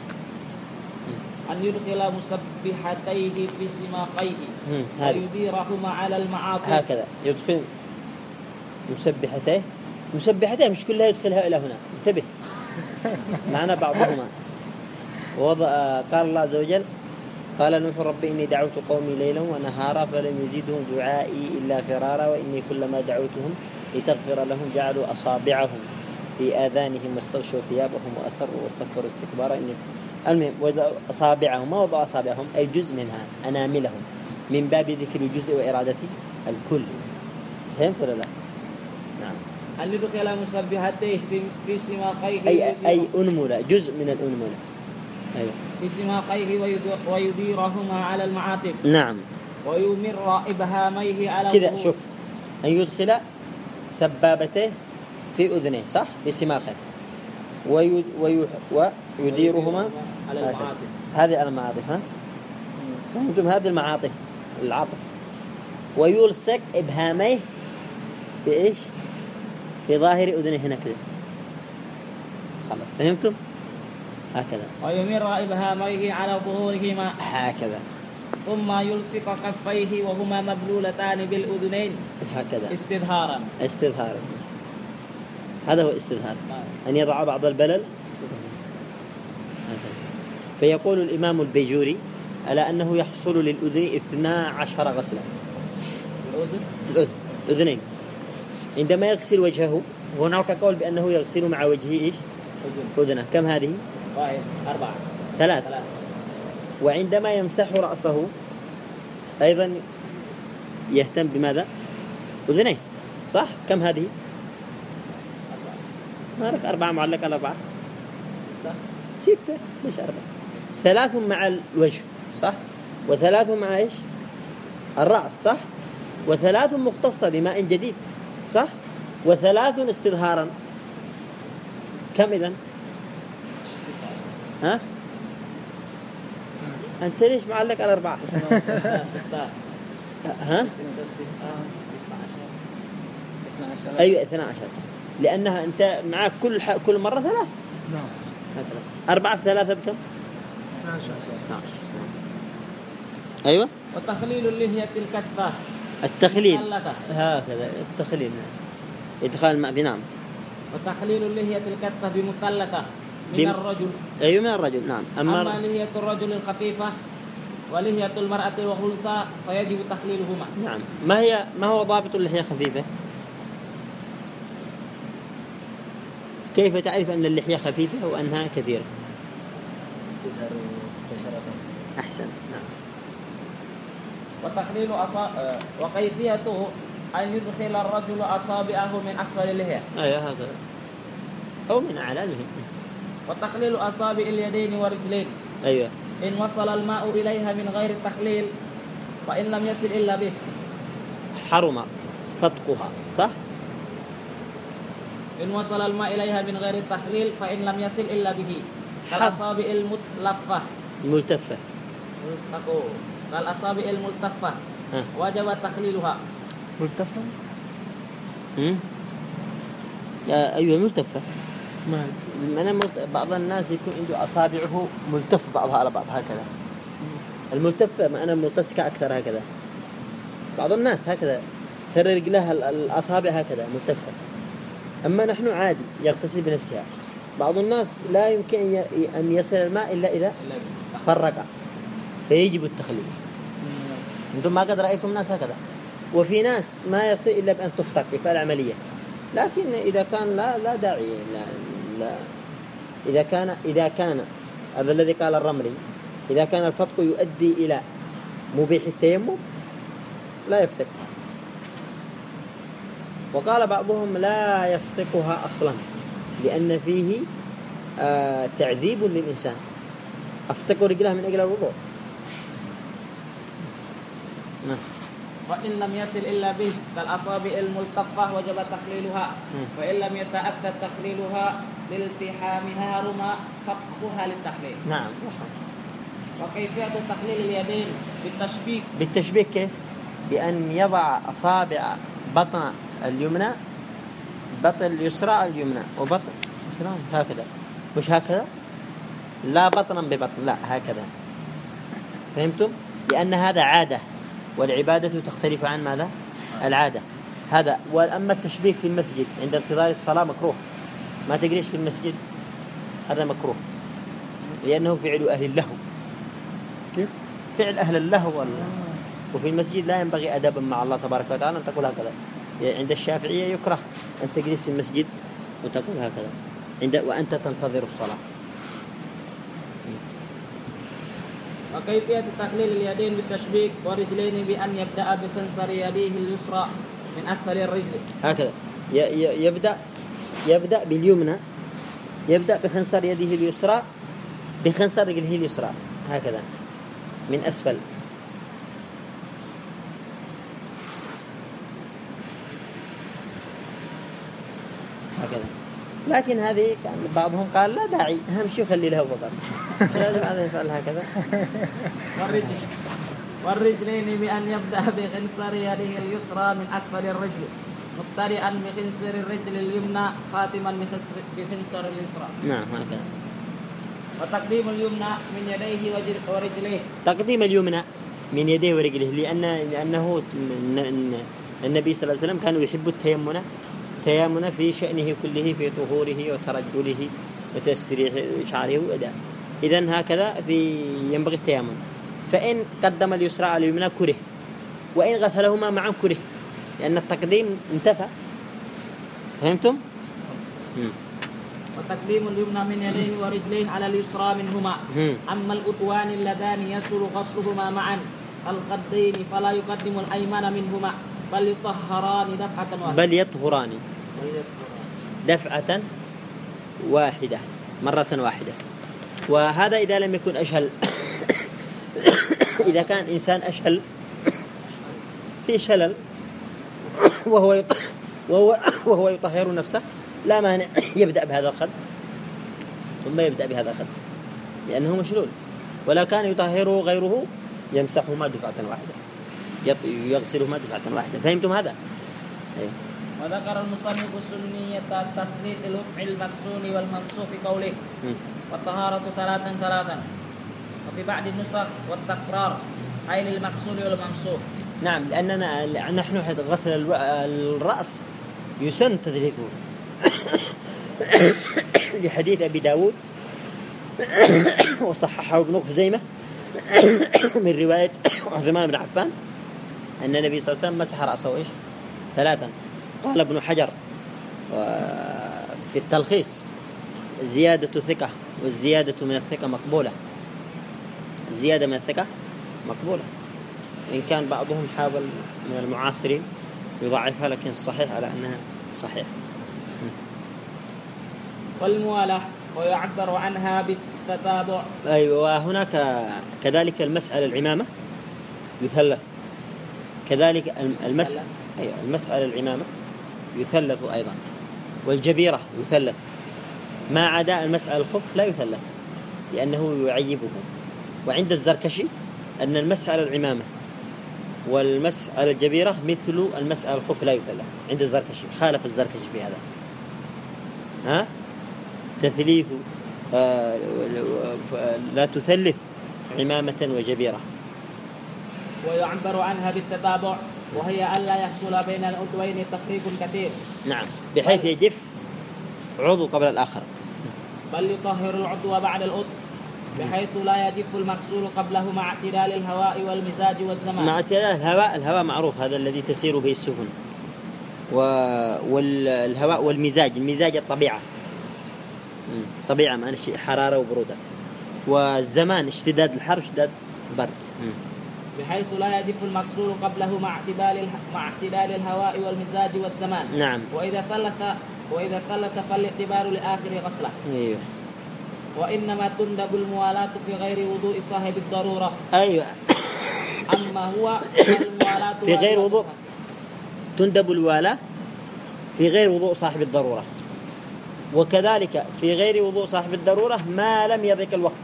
أن يدخل مسبحتيه في سماخيه ويديرهما على المعاطف. هكذا يدخل مسبحتيه مش كلها يدخلها إلى هنا، انتبه. معنا بعضهما. قال الله عز وجل: قال نوح ربي إني دعوت قومي ليلا ونهارا فلم يزدهم دعائي إلا فرارا وإني كلما دعوتهم لتغفر لهم جعلوا أصابعهم في آذانهم واستغشوا ثيابهم وأسروا واستكبروا استكبارا. المهم أصابعهم، ما وضع أصابعهم أي جزء منها، أناملهم، من باب ذكر الجزء وإرادة الكل. فهمت ولا لا؟ نعم. أن يدخل مسبحتيه في سماخيه أي أنملة، جزء من الأنملة. أيوة. في سماخيه ويديرهما على المعاطف. نعم. ويمر إبهاميه على كذا. شوف، أن يدخل سبابته في أذنيه، صح؟ في سماخه، ويديرهما على المعاطف. هذه المعاطف. ها؟ فهمتم؟ هذه المعاطف، العاطف. ويلصق إبهاميه بإيش؟ في ظاهر أذنه هنا كذا. خلاص فهمتم؟ هكذا. ويمر إبهاميه على ظهورهما هكذا. ثم يلصق كفيه وهما مبلولتان بالأذنين هكذا استظهارا. هذا هو استظهار، أن يضع بعض البلل. فيقول الإمام البيجوري على أنه يحصل للأذن 12 غسلا. الأذنين عندما يغسل وجهه. هناك قول بأنه يغسل مع وجهه إيش؟ أذنه. كم هذه؟ 4. 3. وعندما يمسح رأسه أيضا يهتم بماذا؟ أذنيه، صح؟ كم هذه؟ 4 معلقة على 4. 6. ليش 4؟ 3 مع الوجه، صح؟ و3 مع إيش؟ الرأس، صح؟ و3 مختصة بماء جديد، صح؟ و3 استظهارا. كم إذن؟ ها؟ أنت ليش معلق على 4؟ 6. ها؟ 12. أيوة 12، لأنها أنت معك كل مرة 3. نعم. 4 في 3 بكم؟ 12. أيوة. وتخليل اللحية الكثة. التخليل هكذا، التخليل إدخال الماء بنعم. وتخليل اللحية الكثة بمثلثة من الرجل. أيوة من الرجل، نعم. أما لحية الرجل الخفيفة ولحية المرأة الغلظة فيجب تخليلهما. نعم. ما هو ضابط اللحية خفيفة؟ كيف تعرف أن اللحية خفيفة وأنها كثيرة؟ أحسن. نعم. وتخليل وكيفيته أن يدخل الرجل أصابعه من أسفل اللحية. أيوة هذا، أو من أعلى اللحية. وتخليل أصابع اليدين والرجلين. أيوة. إن وصل الماء إليها من غير التخليل وإن لم يصل إلا به حرم فتقها، صح؟ إن وصل الماء إليها من غير التخليل فإن لم يصل إلا به كالأصابع الملتفة. كالأصابع الملتفة وجب تخليلها. ملتفة؟ أيوة ملتفة. بعض الناس يكون عنده أصابعه ملتف بعضها على بعض هكذا. الملتفة معناه ملتصقة أكثر هكذا. بعض الناس هكذا ترى رجلها الأصابع هكذا ملتفة. أما نحن عادي يغتسل بنفسها. بعض الناس لا يمكن أن يصل الماء إلا إذا فرق، فيجب التخليل. أنتم ما قد رأيتم ناس هكذا. وفي ناس ما يصل إلا بأن تفتق بفعل عملية، لكن إذا كان لا داعي، لا إذا كان هذا الذي قال الرملي، إذا كان الفتق يؤدي إلى مبيح التيمم لا يفتك. وقال بعضهم لا يفتقها أصلا لأن فيه تعذيب للإنسان. أفتق رجله من أجل الوضوء. وإن لم يصل إلا به كالأصابع الملتقة وجب تخليلها، وإن لم يتأتى تخليلها لالتحامها رمى فقها للتخليل. نعم. وكيفية تخليل اليدين بالتشبيك كيف؟ بأن يضع أصابع بطن اليمنى بطن اليسرى اليمنى وبطن هكذا، مش هكذا، لا بطنا ببطن، لا هكذا. فهمتم؟ لأن هذا عادة والعبادة تختلف عن ماذا؟ العادة. هذا. وأما التشبيك في المسجد عند انتظار الصلاة مكروه، ما تجلس في المسجد، هذا مكروه لأنه فعل أهل اللهو. كيف؟ فعل أهل اللهو. وفي المسجد لا ينبغي أدبا مع الله تبارك وتعالى أن تقول هكذا. عند الشافعية يكره أن تجلس في المسجد وتقول هكذا وأنت تنتظر الصلاة. وكيفية تخليل اليدين بالتشبيك ورجلين بأن يبدأ بخنصر يديه اليسرى من أسفل الرجل هكذا. يبدأ باليمنى، يبدأ بخنصر يده اليسرى بخنصر رجله اليسرى هكذا من أسفل. هكذا. لكن هذه بعضهم قال لا داعي، أهم شيء خلي له فقط، لازم هذا يفعل هكذا. والرجلين بأن يبدأ بخنصر يده اليسرى من أسفل الرجل مبتدئا بخنصر الرجل اليمنى خاتما بخنصر اليسرى. نعم هكذا. وتقديم اليمنى من يديه ورجليه. تقديم اليمنى من يديه ورجله لأنه النبي صلى الله عليه وسلم كان يحب التيمم في شأنه كله، في طهوره وترجله وتسريح شعره وأداء. إذن هكذا ينبغي التيمم. فإن قدم اليسرى على اليمنى كره، وإن غسلهما معا كره، لأن التقديم انتفى. فهمتم؟ وتقديم اليمنى من يديه ورجليه على اليسرى منهما. أما الأطوان اللذان يسر غسلهما معا الخدين فلا يقدم الأيمن منهما بل يطهران دفعة واحدة مرة واحدة. وهذا إذا لم يكن أشهل. إذا كان إنسان أشهل في شلل وهو يطهر نفسه لا مانع يبدأ بهذا الخد ثم يبدأ بهذا الخد لأنه مشلول. ولو كان يطهره غيره يمسحهما دفعة واحدة، يغسلهما دفعة واحدة. فهمتم هذا؟ أيه. وذكر المصنف سنية تثليث الوقع المكسون والممسوح في قوله والطهارة ثلاثا، وفي بعض النسخ والتكرار أي للمكسون والممسوح. نعم، لأننا نحن غسل الرأس يسن تثليثه لحديث أبي داود وصححه ابن خزيمة من رواية عثمان بن عفان أن النبي صلى الله عليه وسلم مسح رأسه إيش؟ 3. قال ابن حجر في التلخيص زيادة ثقة، والزيادة من الثقة مقبولة. الزيادة من الثقة مقبولة، إن كان بعضهم حاول من المعاصرين يضعفها، لكن الصحيح على أنها صحيح. والموالاة ويعبر عنها بالتتابع. أيوة. وهناك كذلك المسألة العمامة يثلث، كذلك المسألة العمامة يثلث أيضا، والجبيرة يثلث، ما عدا المسألة الخف لا يثلث لأنه يعيبه. وعند الزركشي أن المسألة العمامة والمسألة الجبيرة مثل المسألة الخف لا يثلث. عند الزركشي خالف الزركشي في هذا. تثليث لا تثلث عمامة وجبيرة. ويعبر عنها بالتتابع، وهي ألا يحصل بين العضوين تفريق كثير. نعم، بحيث يجف عضو قبل الآخر، بل يطهر العضو بعد العضو بحيث لا يجف المغسول قبله مع اعتدال الهواء والمزاج والزمان. مع اعتدال الهواء معروف، هذا الذي تسير به السفن، والهواء والمزاج، المزاج الطبيعة، طبيعة معنى حرارة وبرودة، والزمان اشتداد الحر واشتداد البرد، بحيث لا يجف المغسول قبله مع اعتدال الهواء والمزاج والزمان. نعم. وإذا ثلث فالاعتبار لآخر غسلة. أيوة. وإنما تندب الموالاة في غير وضوء صاحب الضرورة. أيوة. أما هو الموالاة في غير وضوء، تندب الولاة في غير وضوء صاحب الضرورة، وكذلك في غير وضوء صاحب الضرورة ما لم يضيق الوقت.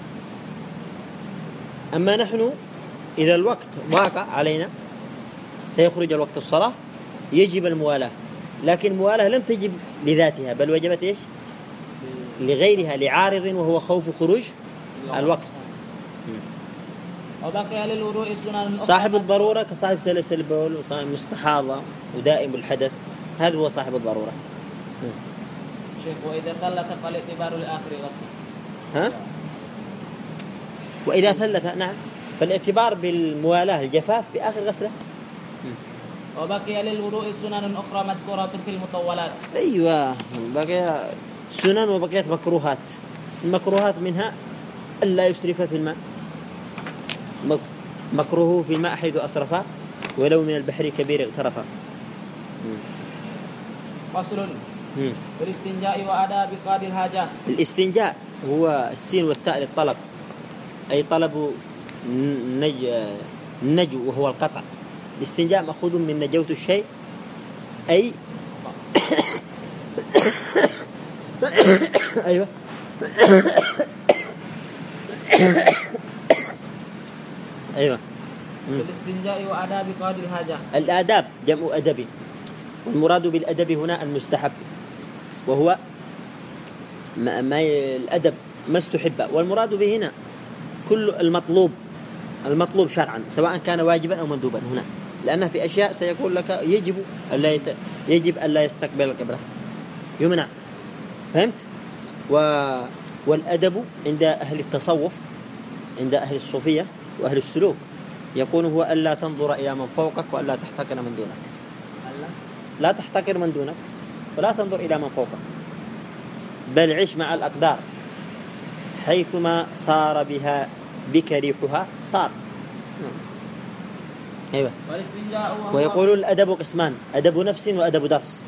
أما نحن إذا الوقت ضاق علينا سيخرج الوقت الصلاة يجب الموالاة، لكن الموالاة لم تجب لذاتها بل وجبت إيش؟ لغيرها، لعارض وهو خوف خروج الوقت. وبقي للوضوء سنن. صاحب الضرورة كصاحب سلسل البول وصاحب مستحاضة ودائم الحدث، هذا هو صاحب الضرورة. شيخ وإذا ثلث فالاعتبار لآخر غسل. ها؟ وإذا ثلث نعم فالاعتبار بالموالاة الجفاف بآخر غسلة. وبقي للوضوء سنن أخرى مذكورة في المطولات. أيوة، بقي سنن وبقيت مكروهات. المكروهات منها ألا يسرف في الماء، مكروه في الماء حيث أسرفا ولو من البحر كبير اغترفا. فصل. والاستنجاء وآداب قاضي الحاجة. الاستنجاء هو السين والتاء للطلب، أي طلب النجو وهو القطع. الاستنجاء مأخوذ من نجوت الشيء، أي أيوة أيوة. الاستنجاء وآداب قاضي الحاجة. الآداب جمع أدب، والمراد بالأدب هنا المستحب، وهو ما الأدب ما استحب، والمراد به هنا كل المطلوب شرعا سواء كان واجبا أو مندوبا هنا، لأن في أشياء سيقول لك يجب ألا يستقبل القبلة، يمنع، فهمت؟ والأدب عند أهل التصوف، عند أهل الصوفية وأهل السلوك، يكون هو ألا تنظر إلى من فوقك وألا تحتقر من دونك، لا تحتقر من دونك ولا تنظر إلى من فوقك، بل عش مع الأقدار حيثما صار بك ريحها صار. أيوة. ويقول الأدب قسمان، أدب نفس وأدب درس.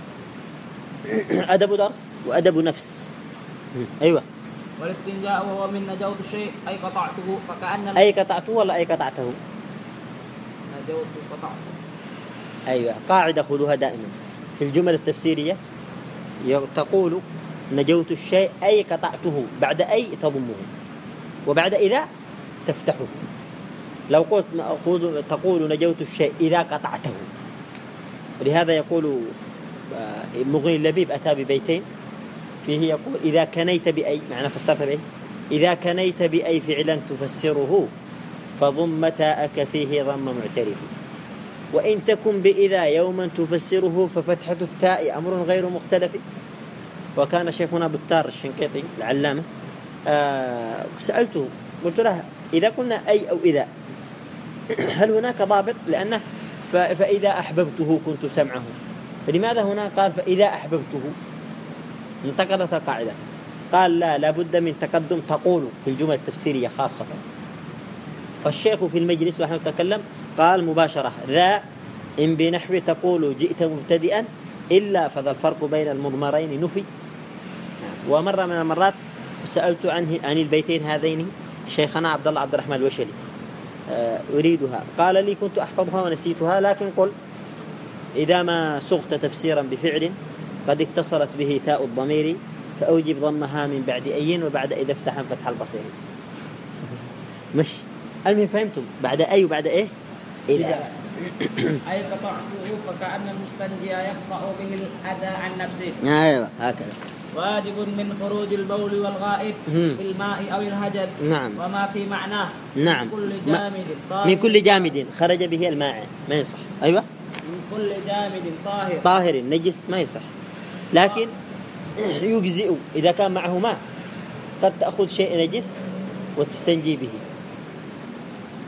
أدب درس وأدب نفس. أيوة. والاستنجاء وهو من نجوت الشيء أي قطعته، فكأن أي قطعته ولا أي قطعته؟ نجوت قطعته. أيوة، قاعدة خذوها دائما في الجمل التفسيرية، تقول نجوت الشيء أي قطعته، بعد أي تضمه، وبعد إذا تفتحه. لو قلت تقول نجوت الشيء إذا قطعته. ولهذا يقول مغني اللبيب أتى ببيتين فيه يقول إذا كنيت بأي، معنى فسرت بأي، إذا كنيت بأي فعلا تفسره فضم تاءك فيه ضم معترف، وإن تكن بإذا يوما تفسره ففتحة التاء أمر غير مختلف. وكان شيخنا بطار الشنقيطي العلامة سألته قلت له إذا قلنا أي أو إذا هل هناك ضابط؟ لأنه فإذا أحببته كنت سمعه، فلماذا هنا قال فإذا أحببته؟ انتقدت القاعدة. قال لا بد من تقدم تقول في الجمل التفسيرية خاصة. فالشيخ في المجلس ونحن نتكلم قال مباشرة ذا إن بنحو تقول جئت مبتدئا إلا فذا الفرق بين المضمرين نفي. ومرة من المرات سألت عن البيتين هذين شيخنا عبد الله عبد الرحمن الوشلي أريدها، قال لي كنت أحفظها ونسيتها، لكن قل إذا ما صغت تفسيرا بفعل قد اتصلت به تاء الضمير فأوجب ضمها من بعد أين وبعد إذا افتحا فتح البصير. مش المهم فهمتم؟ بعد أي وبعد إيه؟ إذا أي قطعته فكأن المستنجي يقطع به الأذى عن نفسه. أيوة هكذا. واجب من خروج البول والغائط بالماء أو الهجر. نعم. وما في معناه. نعم. من كل جامد خرج به الماء ما يصح. أيوة. من كل جامد طاهر نجس ما يصح، لكن يجزئ إذا كان معه ماء. قد تأخذ شيء نجس وتستنجي به،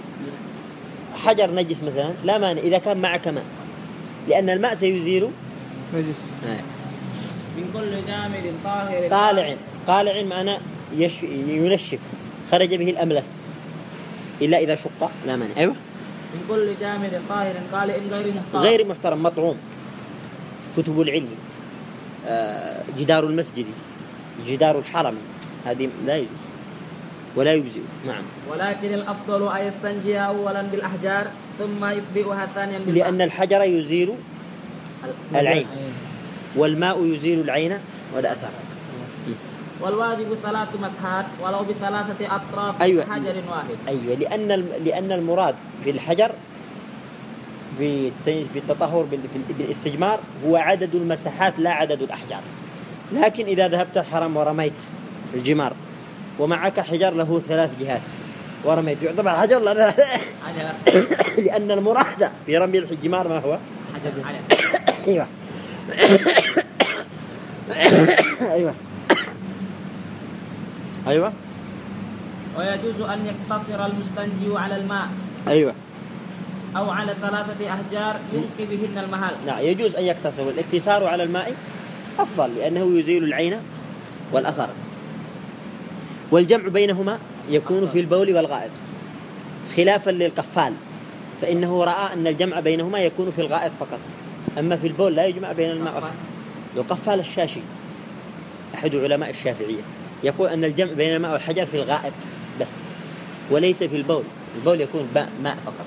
حجر نجس مثلا لا مانع إذا كان معك ماء، لأن الماء سيزيل نجس. من كل جامد طاهر قالع معنى ينشف، خرج به الأملس إلا إذا شق لا مانع. أيوة. من كل جامد طاهر قالع غير محترم مطعوم. كتب العلم، جدار المسجد، جدار الحرم، هذه لا يجوز ولا يجزئ. نعم. ولكن الأفضل أن يستنجي أولا بالأحجار ثم يبدئها ثانيا بالماء، لأن الحجر يزيل العين والماء يزيل العين والأثر. والواجب 3 مسحات ولو ب3 أطراف. أيوة. حجر واحد. أيوة، لأن المراد في الحجر في التطهر بالاستجمار هو عدد المسحات لا عدد الأحجار. لكن إذا ذهبت الحرم ورميت الجمار ومعك حجر له 3 جهات ورميت يعتبر حجر لا لأن المراد في رمي الجمار ما هو؟ حجر. أيوة. أيوة. أيوة. ويجوز أن يقتصر المستنجي على الماء. أيوة. أو على 3 أحجار يلقي بهن المحل. نعم، يجوز أن يقتصر. الاقتصار على الماء أفضل لأنه يزيل العين والأثر. والجمع بينهما يكون في البول والغائط، خلافا للقفال فإنه رأى أن الجمع بينهما يكون في الغائط فقط، أما في البول لا يجمع بين الماء والغائط. القفال الشاشي أحد علماء الشافعية يقول أن الجمع بين الماء والحجر في الغائط بس وليس في البول. البول يكون ماء فقط.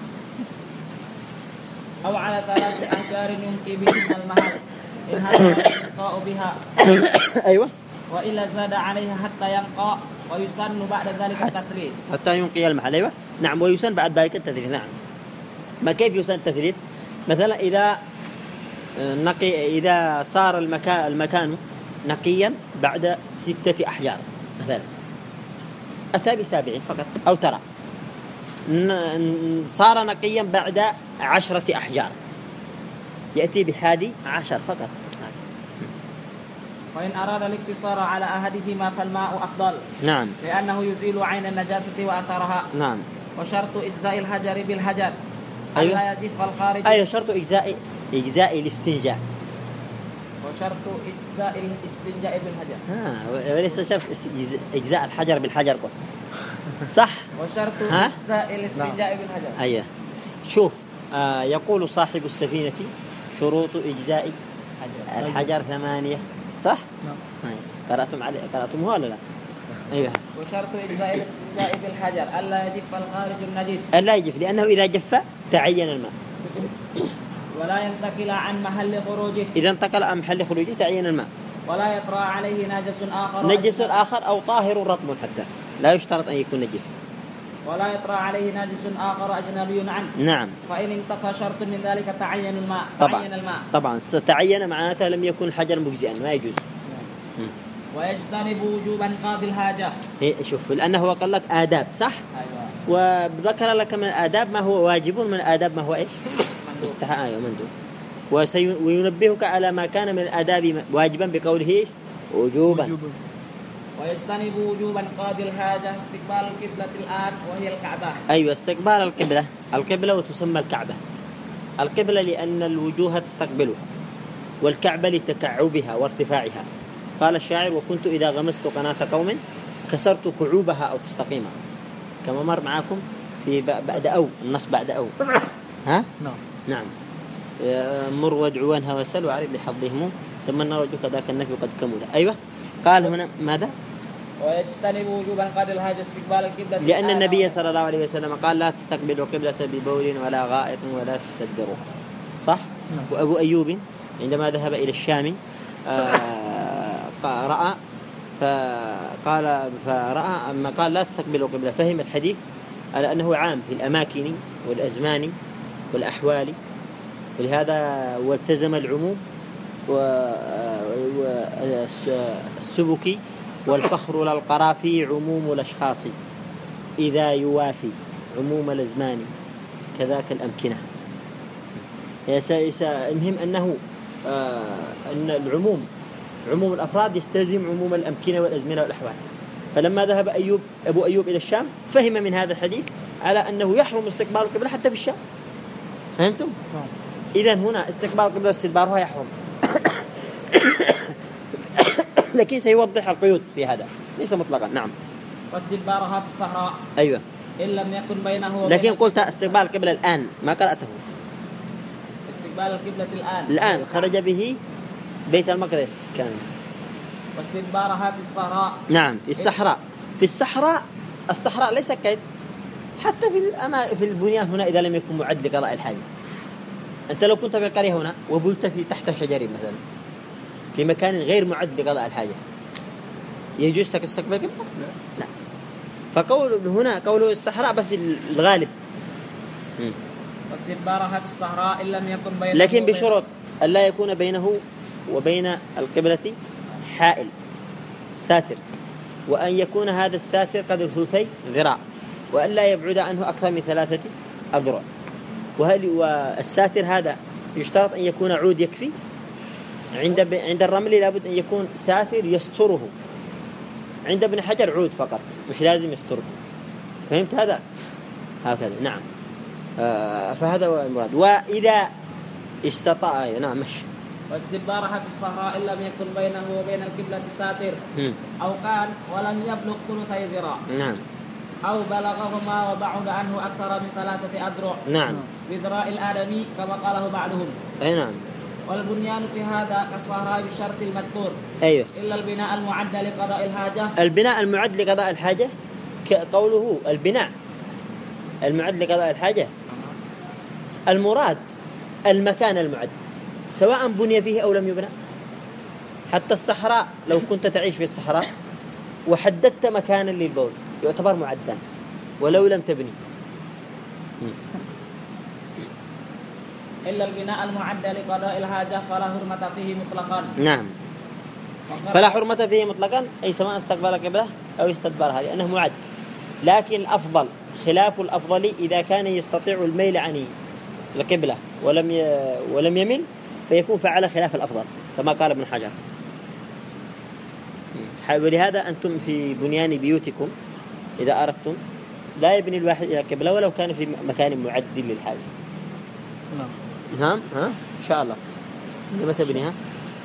أو على 3 أحجار ينقي بهن المحل إن هذا ينقى بها. أيوة. وإلا زاد عليها حتى ينقى ويسن بعد ذلك التثليث. حتى ينقي المحل. أيوة. نعم، ويسن بعد ذلك التثليث. نعم. ما كيف يسن التثليث؟ مثلا إذا صار المكان نقيا بعد 6 أحجار مثلا أتى ب7 فقط، أو ترى صار نقيا بعد 10 أحجار يأتي ب11 فقط. وإن أراد الاقتصار على أحدهما فالماء أفضل. نعم. لأنه يزيل عين النجاسة وأثرها. نعم. وشرط إجزاء الحجر بالحجر. أيوة. ألا يجف الخارج. أيوة، شرط إجزاء الاستنجاء. وشرط إجزاء الاستنجاء بالحجر. وليس شرط إجزاء الحجر بالحجر قلت. صح. وشرط إجزاء الاستنجاء بالحجر. أيوة. شوف، يقول صاحب السفينة شروط إجزاء الحجر 8. صح؟ نعم. قرأتموها ولا لا؟ أيوة. وشرط إجزاء الاستنجاء بالحجر ألا يجف الخارج النجس. ألا يجف، لأنه إذا جف تعين الماء. ولا ينتقل عن محل خروجه. إذا انتقل عن محل خروجه تعين الماء. ولا يطرأ عليه نجس آخر أو طاهر رطب حتى، لا يشترط أن يكون نجس. ولا يطرأ عليه نجس آخر أجنبي عنه. نعم. فإن انتفى شرط من ذلك تعين الماء. طبعا تعين معناته لم يكن الحجر مجزئا، ما يجوز. ويجتنب وجوبا قاضي الحاجة. شوف، لأنه هو قال لك آداب صح؟ أيوة. وذكر لك من الآداب ما هو واجب، من الآداب ما هو إيش؟ مستحب. أيوة، مندوب. وينبهك على ما كان من الآداب واجبا بقوله إيش؟ وجوبا. ويجتنب وجوبا قاضي الحاجة استقبال القبلة الآن وهي الكعبة. أيوة، استقبال القبلة وتسمى الكعبة. القبلة لأن الوجوه تستقبلها، والكعبة لتكعبها وارتفاعها. قال الشاعر: وكنت إذا غمست قناة قوم كسرت كعوبها أو تستقيمها، كما مر معكم في بعد أو النص بعد أو. ها؟ نعم. مر وادعوانها وسل وعرض لحظهم ثم نرجوك ذاك النفي قد كمل. أيوة. قال هنا ماذا؟ ويجتنب وجوبا قاضي الحاجة استقبال القبلة لأن النبي صلى الله عليه وسلم قال: لا تستقبلوا قبلة ببول ولا غائط ولا تستدبروا. صح؟ وأبو أيوب عندما ذهب إلى الشام رأى أما قال لا تستقبلوا قبلة، فهم الحديث على أنه عام في الأماكن والأزمان والأحوال، ولهذا والتزم العموم والسبك والفخر للقرافي عموم الأشخاص إذا يوافي عموم الأزمان كذاك الأمكنة. المهم أنه أن عموم الأفراد يستلزم عموم الأمكنة والأزمنة والأحوال. فلما ذهب أبو أيوب إلى الشام فهم من هذا الحديث على أنه يحرم استقبال القبلة حتى في الشام. فهمتم؟ إذن هنا استقبال القبلة واستدبارها يحرم، لكن سيوضح القيود في هذا، ليس مطلقا. نعم. واستدبارها في الصحراء أيوة. إن لم يكن بينه لكن قلت استقبال القبلة الآن، ما قرأته. استقبال القبلة الآن خرج به بيت المقدس كان. واستدبارها في الصحراء. نعم في الصحراء. في الصحراء ليس كيد. حتى في البنيان هنا إذا لم يكن معد لقضاء الحاجة. أنت لو كنت في القرية هنا وبلت في تحت شجر مثلا في مكان غير معد لقضاء الحاجة، يجوز تستقبل قبلة؟ لا. فقول هنا قوله الصحراء بس الغالب. واستدبارها في الصحراء إن لم يكن بينه، لكن بشروط ألا يكون بينه وبين القبلة حائل ساتر، وأن يكون هذا الساتر قدر 3 ذراع، وأن لا يبعد عنه أكثر من 3 أذرع. والساتر هذا يشترط أن يكون عود يكفي. عند الرمل لابد أن يكون ساتر يستره. عند ابن حجر عود فقط، مش لازم يستره. فهمت هذا؟ هكذا. نعم. فهذا هو المراد. وإذا استطاع نعم مش. واستدبارها في الصحراء إن لم يكن بينه وبين القبلة ساتر أو كان ولم يبلغ 3 ذراع. نعم. أو بلغهما وبعد عنه أكثر من 3 أذرع. نعم. بذراع الآدمي كما قاله بعضهم. أي نعم. والبنيان في هذا كالصحراء بالشرط المذكور. أيوه. إلا البناء المعد لقضاء الحاجة. البناء المعد لقضاء الحاجة قوله البناء المعد لقضاء الحاجة، المراد المكان المعد سواء بني فيه أو لم يبنى. حتى الصحراء لو كنت تعيش في الصحراء وحددت مكانا للبول يعتبر معدا ولو لم تبني. إلا البناء المعد لقضاء الحاجة فلا حرمة فيه مطلقا. نعم. فلا حرمة فيه مطلقا، أي سواء استقبل قبله أو استدبرها لأنه معد. لكن الأفضل خلاف الأفضل إذا كان يستطيع الميل عن القبلة ولم يمل فيكون فعل خلاف الأفضل كما قال ابن حجر. ولهذا أنتم في بنيان بيوتكم إذا أردتم لا يبني الواحد إلى القبلة ولو كان في مكان معد للحاجة. نعم. إن شاء الله. لما تبنيها.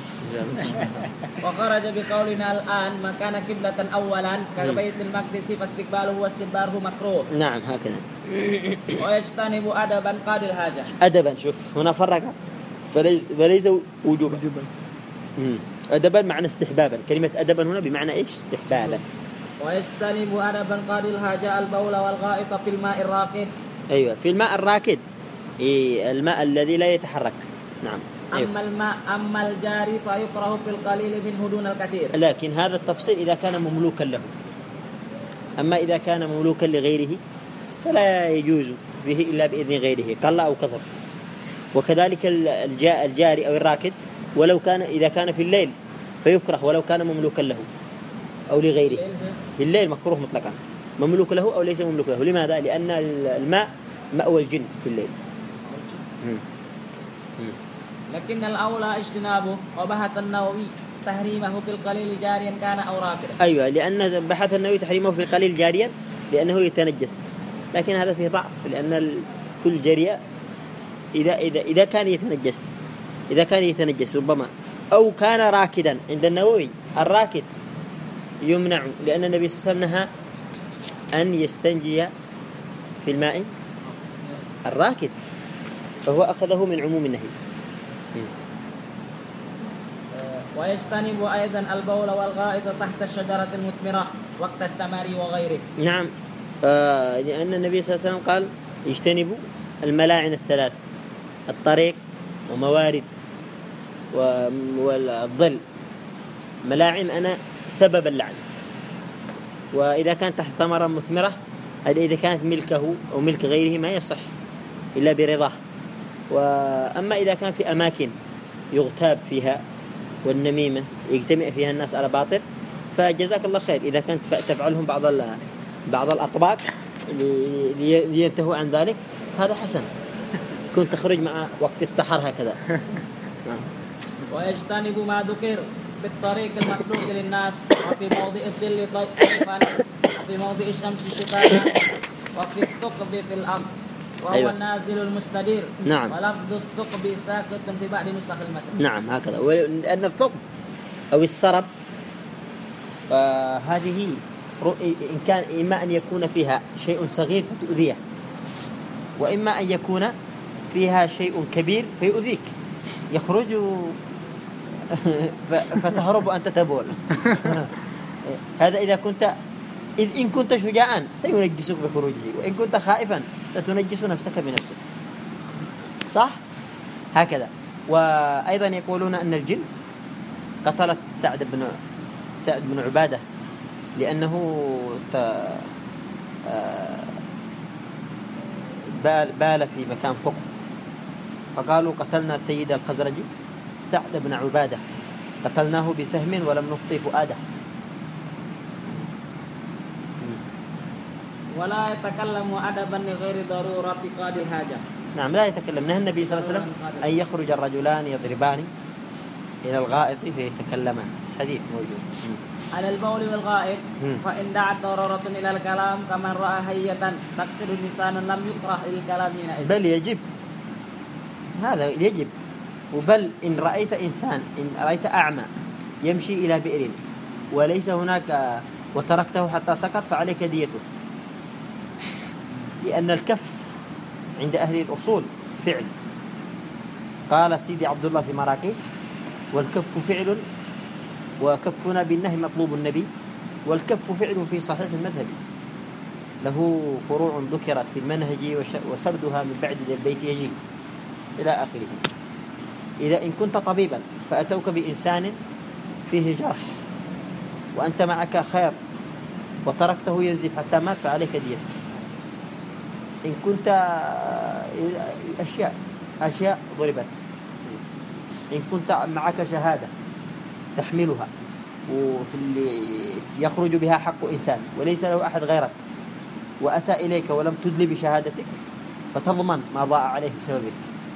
وخرج بقولنا الآن ما كان قبلة أولا كبيت المقدس فاستقباله واستدباره مكروه. نعم هكذا. ويجتنب أدبا قاد الحاجة. أدبا شوف هنا فرق فليس وجوبا. أدبا معنى استحبابا. كلمة أدبا هنا بمعنى إيش؟ استحبابا. ويجتنب أدبا قاد الحاجة البول والغائط في الماء الراكد. أيوة في الماء الراكد. الماء الذي لا يتحرك. نعم. أما الجاري فيكره في القليل منه دون الكثير. لكن هذا التفصيل إذا كان مملوكا له. أما إذا كان مملوكا لغيره فلا يجوز فيه إلا بإذن غيره قل أو كثر. وكذلك الجاري أو الراكد ولو كان إذا كان في الليل فيكره ولو كان مملوكا له أو لغيره. في الليل مكروه مطلقا مملوك له أو ليس مملوك له. لماذا؟ لأن الماء مأوى الجن في الليل. لكن الأولى اجتنابه. وبحث النووي تحريمه في القليل جاريا كان أو راكدا. أيوة لأن بحث النووي تحريمه في القليل جاريا لأنه يتنجس. لكن هذا فيه ضعف لأن كل جارية إذا كان يتنجس ربما أو كان راكدا. عند النووي الراكد يمنع لأن النبي صلى الله عليه وسلم نهى أن يستنجي في الماء الراكد فهو أخذه من عموم النهي. ويجتنب أيضا البول والغائط تحت الشجرة المثمرة وقت التماري وغيره. نعم. لأن النبي صلى الله عليه وسلم قال يجتنبوا الملاعن 3 الطريق وموارد والظل. ملاعن أنا سبب اللعن. وإذا كانت تحت ثمرة مثمرة هذا إذا كانت ملكه أو ملك غيره ما يصح إلا برضاه. وأما إذا كان في أماكن يغتاب فيها والنميمة يجتمع فيها الناس على باطل فجزاك الله خير. إذا كنت تفعلهم بعض الأطباق لينتهوا عن ذلك هذا حسن. كنت تخرج مع وقت السحر هكذا. ويجتنب ما ذكر في الطريق المسلوك للناس وفي موضع الظل ضيفا وفي موضع الشمس شتاء وفي الثقب في الأرض. وهو أيوة. النازل المستدير. نعم. ولفظ الثقب ساكت في بعض نسخ المتن. نعم هكذا. ولأن الثقب أو السرب هذه إن كان إما أن يكون فيها شيء صغير فتؤذيه، وإما أن يكون فيها شيء كبير فيؤذيك، يخرج فتهرب وأنت تبول. هذا إن كنت شجاعا سينجسك بخروجه، وإن كنت خائفا ستنجس نفسك بنفسك. صح؟ هكذا. وأيضا يقولون أن الجن قتلت سعد بن عبادة لأنه بال في مكان فوق، فقالوا قتلنا سيد الخزرج سعد بن عبادة، قتلناه بسهم ولم نخطي فؤاده. ولا يتكلم أدبا لغير ضرورة قاضي الحاجة. نعم لا يتكلم. نهى النبي صلى الله عليه وسلم أن يخرج الرجلان يضربان إلى الغائط فيتكلمان، حديث موجود. على البول والغائط فإن دعت ضرورة إلى الكلام كمن رأى هية تكسر اللسان لم يكره للكلام هنا. بل يجب، هذا يجب. وبل إن رأيت إنسان، إن رأيت أعمى يمشي إلى بئر وليس هناك وتركته حتى سقط فعليك ديته، لأن الكف عند أهل الأصول فعل. قال سيدي عبد الله في مراقيه: والكف فعل وكفنا بالنهي مطلوب النبي، والكف فعل في صحيح المذهب، له فروع ذكرت في المنهج وسردها من بعد ذا البيت يجي إلى آخره. إذا إن كنت طبيبا فأتوك بإنسان فيه جرح وأنت معك خير وتركته ينزف حتى مات فعليك دية. إن كنت أشياء ضربت، إن كنت معك شهادة تحملها وفي اللي يخرج بها حق إنسان وليس له أحد غيرك وأتى إليك ولم تدلي بشهادتك فتضمن ما ضاع عليه بسببك.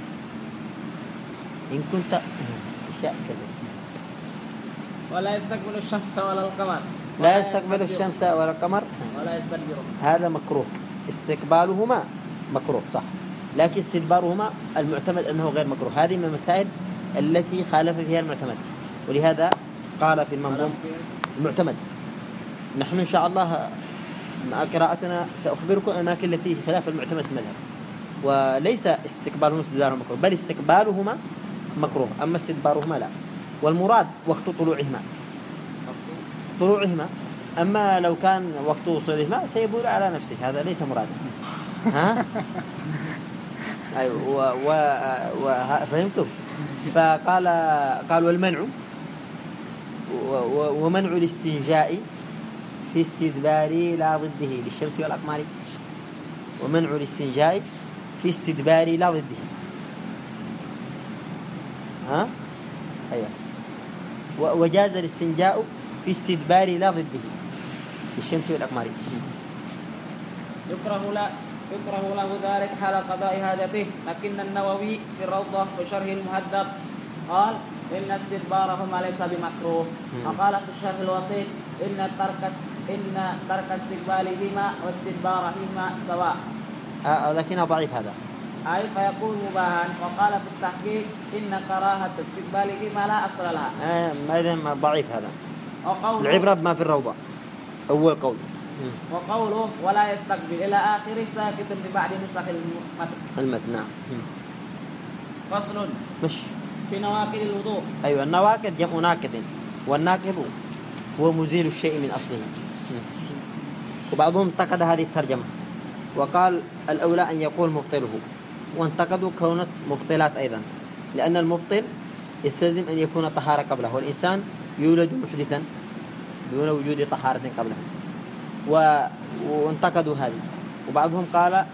إن كنت أشياء كذا. ولا يستقبل الشمس ولا القمر. لا يستقبل الشمس ولا القمر. ولا يستدبره. هذا مكروه. استقبالهما مكروه صح، لكن استدبارهما المعتمد أنه غير مكروه. هذه من المسائل التي خالف فيها المعتمد، ولهذا قال في المنظوم المعتمد. نحن إن شاء الله مع قراءتنا سأخبركم الأماكن التي خلاف المعتمد في المذهب، وليس استقبالهما استدبارهما مكروه، بل استقبالهما مكروه، أما استدبارهما لا. والمراد وقت طلوعهما، أما لو كان وقت وصولهما سيبول على نفسه، هذا ليس مرادا. ها؟ أيوة. فهمتم؟ قال والمنع ومنع الاستنجاء في استدبار لا ضده للشمس والأقمار، ومنع الاستنجاء في استدبار لا ضده. ها؟ أيوة. وجاز الاستنجاء في استدبار لا ضده للشمس والأقمار. يكره له ذلك حال قضاء حاجته، لكن النووي في الروضة بشرح المهذب قال إن استدبارهما ليس بمكروه، وقال في الشرح الوسيط إن ترك استقبالهما واستدبارهما سواء. لكنه ضعيف هذا، أي فيكون مباحا. وقال في التحقيق إن كراهة استقبالهما لا أصل لها. إذن ضعيف هذا. العبرة بما في الروضة أول قول. وقوله ولا يستقبل إلى آخر ساكت ببعض نسخ المتن. نعم. فصل مش في نواقض الوضوء. أيوة، النواقض جمع ناقض، والناقض هو مزيل الشيء من أصله. وبعضهم انتقد هذه الترجمة وقال الأولى أن يقول مبطله، وانتقدوا كونت مبطلات أيضا، لأن المبطل يستلزم أن يكون طهارة قبله، والإنسان يولد محدثا دون وجود طهارة قبله، وانتقدوا هذه. وبعضهم قال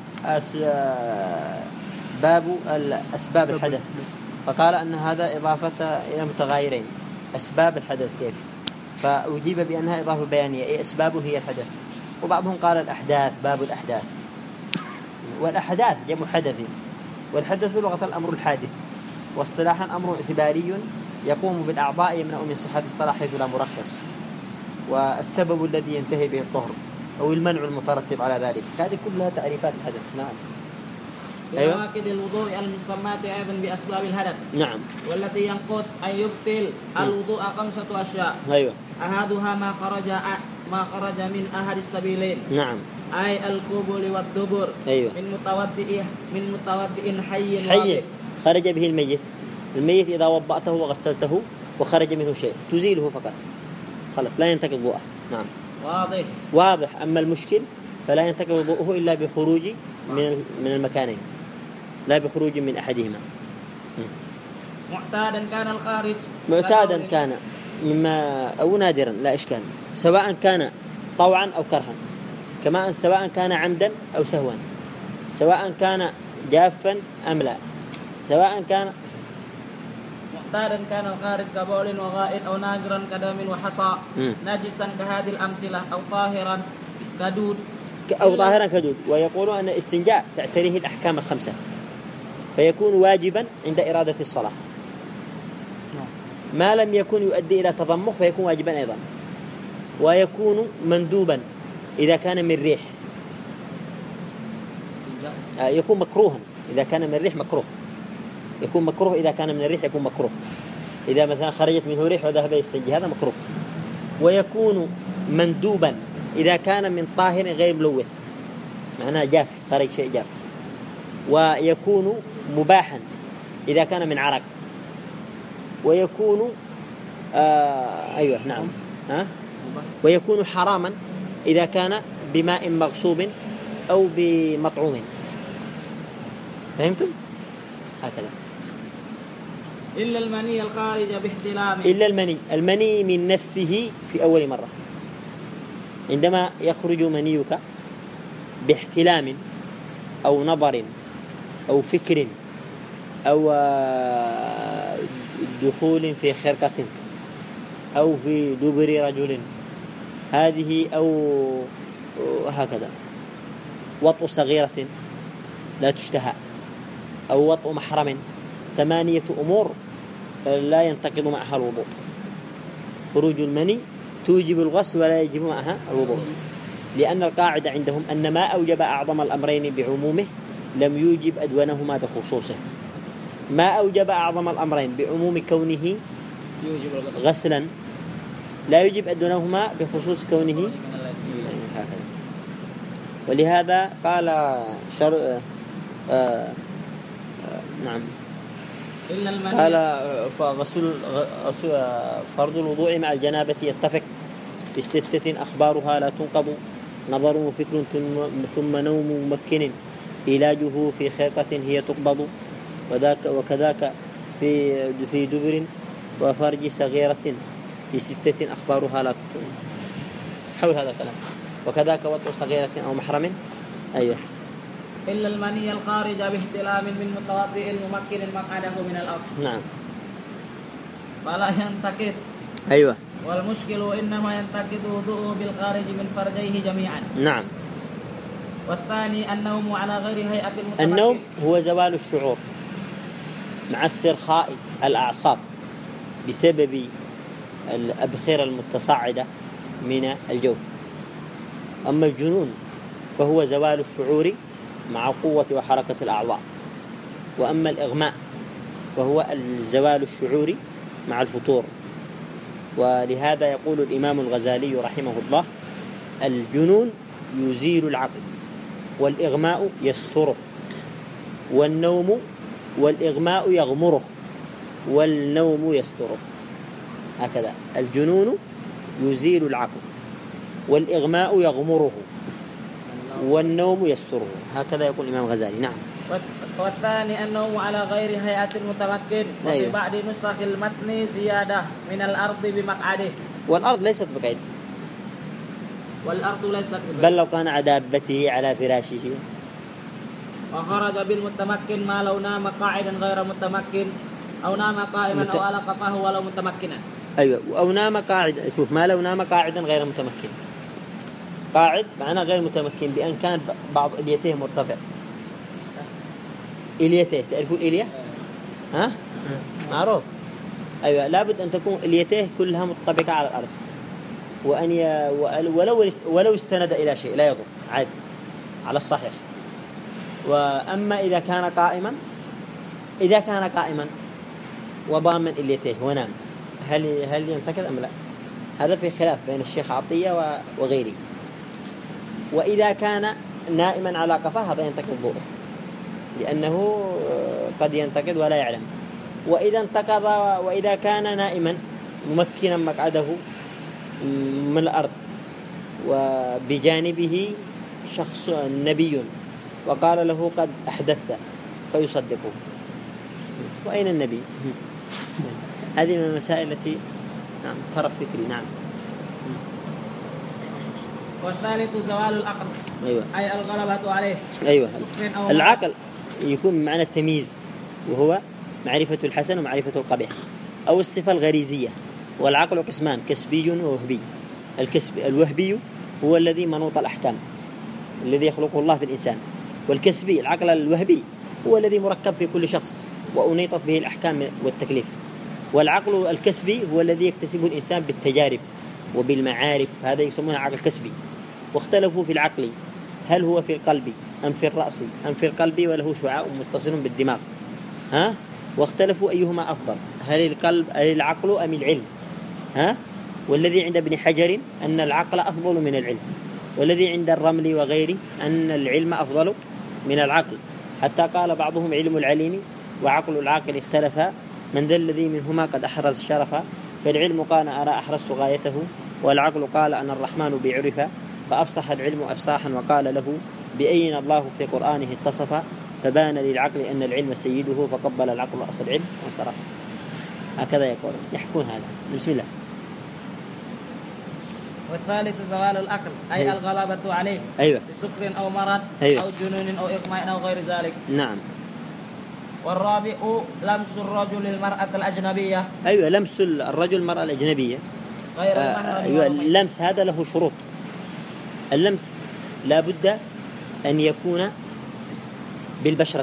باب أسباب الحدث، فقال أن هذا إضافة إلى متغايرين. أسباب الحدث كيف؟ فأجيب بأنها إضافة بيانية، أي أسباب هي الحدث. وبعضهم قال الأحداث، باب الأحداث. والأحداث جمع حدث، والحدث لغة الأمر الحادث، واصطلاحا أمر اعتباري يقوم بالأعضاء يمنع من صحة الصلاة حيث لا مرخص، والسبب الذي ينتهي به الطهر أو المنع المترتب على ذلك. هذه كلها تعريفات الحدث. نعم. أيوة. بنواقض الوضوء المسمات أيضا بأسباب الحدث. نعم. والتي ينقض أن يبطل الوضوء 5 أشياء. أيوة. أحدها ما خرج من أحد السبيلين. نعم. أي القبول والدبر. أيوة. من متوضئ حي حي خرج به الميت. الميت إذا وضأته وغسلته وخرج منه شيء تزيله فقط، خلاص لا ينتقض وضوءه. نعم. واضح. أما المشكل فلا ينتقض وضوءه إلا بخروج من المكانين، لا بخروج من أحدهما. معتادا كان مما أو نادرا لا إشكال، سواء كان طوعا أو كرها، كما أن سواء كان عمدا أو سهوا، سواء كان جافا أم لا، سواء كان معتادا كان الخارج كبول وغائط أو ناجرا كدم وحصى نجسا كهذه الأمثلة أو طاهرا كدود. ويقولون أن الاستنجاء تعتريه الأحكام الخمسة، فيكون واجبا عند إرادة الصلاة، ما لم يكن يؤدي إلى تضمخ فيكون واجبا أيضا، ويكون مندوبا إذا كان من ريح، يكون مكروها إذا كان من ريح مكروه، يكون مكروه إذا كان من الريح يكون مكروه، إذا مثلا خرجت منه ريح وذهب يستنجي هذا مكروه. ويكون مندوبا إذا كان من طاهر غير ملوث، معناه جاف، خرج شيء جاف. ويكون مباحا إذا كان من عرق. ويكون أيوة نعم ويكون حراما إذا كان بماء مغصوب أو بمطعوم. فهمتم؟ هكذا. إلا المني الخارج باحتلام. إلا المني من نفسه في أول مرة، عندما يخرج منيك باحتلام أو نظر أو فكر أو دخول في خرقة أو في دبر رجل، هذه أو هكذا وطء صغيرة لا تشتهى أو وطء محرم، 8 أمور لا ينتقض معها الوضوء. خروج المني توجب الغسل ولا يجب معها الوضوء، لأن القاعدة عندهم أن ما أوجب أعظم الأمرين بعمومه لم يوجب أدونهما بخصوصه. ما أوجب أعظم الأمرين بعموم كونه غسلا لا يوجب أدونهما بخصوص كونه هكذا. ولهذا قال نعم قال فرض الوضوء مع الجنابة يتفق ب6 أخبارها لا تنقض: نظر وفكر ثم نوم ممكن علاجه في خرقة هي تقبض، وكذاك في دبر وفرج صغيرة ب6 أخبارها لا تنقض. حول هذا الكلام. وكذاك وطء صغيرة أو محرم. أيوه. إلا المني الخارج باحتلام من متوضئ الممكن مقعده من الأرض. نعم. فلا ينتقض. أيوه. والمشكل إنما ينتقض وضوءه بالخارج من فرجيه جميعا. نعم. والثاني النوم على غير هيئة المتمكن. النوم هو زوال الشعور مع استرخاء الأعصاب بسبب الأبخرة المتصاعدة من الجوف. أما الجنون فهو زوال الشعور مع قوة وحركة الأعضاء. وأما الإغماء فهو زوال الشعور مع الفتور. ولهذا يقول الإمام الغزالي رحمه الله: الجنون يزيل العقل، والإغماء يستره، والإغماء يغمره، والنوم يستره. هكذا: الجنون يزيل العقل، والإغماء يغمره، والنوم يستره. هكذا يقول الإمام الغزالي. نعم. والثاني النوم على غير هيئة المتمكن. وفي بعض نسخ المتن زيادة من الأرض بمقعده. والأرض ليست بقعد. بل لو كان على دابته على فراشه. وخرج بالمتمكن ما لو نام قاعدا غير متمكن، أو نام قائما أو ألق فهو لو متمكنا. أيوة. أو نام قاعدا. شوف، ما لو نام قاعدا غير متمكن. قاعد معناه غير متمكن بأن كان بعض إليته مرتفع. إليته، تعرفوا الإلية؟ ها؟ معروف. أيوة. لابد أن تكون إليته كلها مطبقة على الأرض، ولو استند إلى شيء لا يضر، عادي على الصحيح. وأما إذا كان قائما وضامن إليته ونام هل ينتقد أم لا؟ هذا في خلاف بين الشيخ عطية وغيره. وإذا كان نائما على قفاه هذا ينتقد ضوءه لأنه قد ينتقد ولا يعلم. وإذا كان نائما ممكنا مقعده من الأرض وبجانبه شخص نبي وقال له قد أحدثت فيصدقه، وأين النبي؟ هذه من المسائل التي طرف فكري. نعم. والثالث زوال العقل. أيوة. أي الغلبة عليه. أيوة. العقل يكون بمعنى التمييز وهو معرفة الحسن ومعرفة القبيح أو الصفة الغريزية. والعقل قسمان كسبي ووهبي. الوهبي هو الذي منوط الأحكام الذي يخلقه الله في الإنسان، والكسبي العقل الوهبي هو الذي مركب في كل شخص وأنيطت به الأحكام والتكليف. والعقل الكسبي هو الذي يكتسبه الإنسان بالتجارب وبالمعارف، هذا يسمونه عقل كسبي. واختلفوا في العقل هل هو في القلب أم في الرأس أم في القلب وله شعاع متصل بالدماغ، واختلفوا أيهما أفضل، هل العقل أم العلم. والذي عند ابن حجر أن العقل أفضل من العلم، والذي عند الرمل وغيره أن العلم أفضل من العقل، حتى قال بعضهم علم العليم وعقل العاقل اختلفا، من ذا الذي منهما قد أحرز الشرفا، فالعلم قال أرى أحرزت غايته، والعقل قال أنا الرحمن بعرفا، فأفصح العلم أفصاحا وقال له بأين الله في قرآنه اتصفا، فبان للعقل أن العلم سيده، فقبل العقل رأس العلم وانصرف. هكذا يحكون هذا. بسم الله. والثالث زوال العقل أي الغلبة عليه. أيوة. بسكر أو مرض. أيوة. أو جنون أو إغماء أو غير ذلك. نعم. والرابع لمس الرجل المرأة الأجنبية. أيوة، لمس الرجل المرأة الأجنبية غير المحرم. أيوة، اللمس هذا له شروط. اللمس لا بد أن يكون بالبشرة،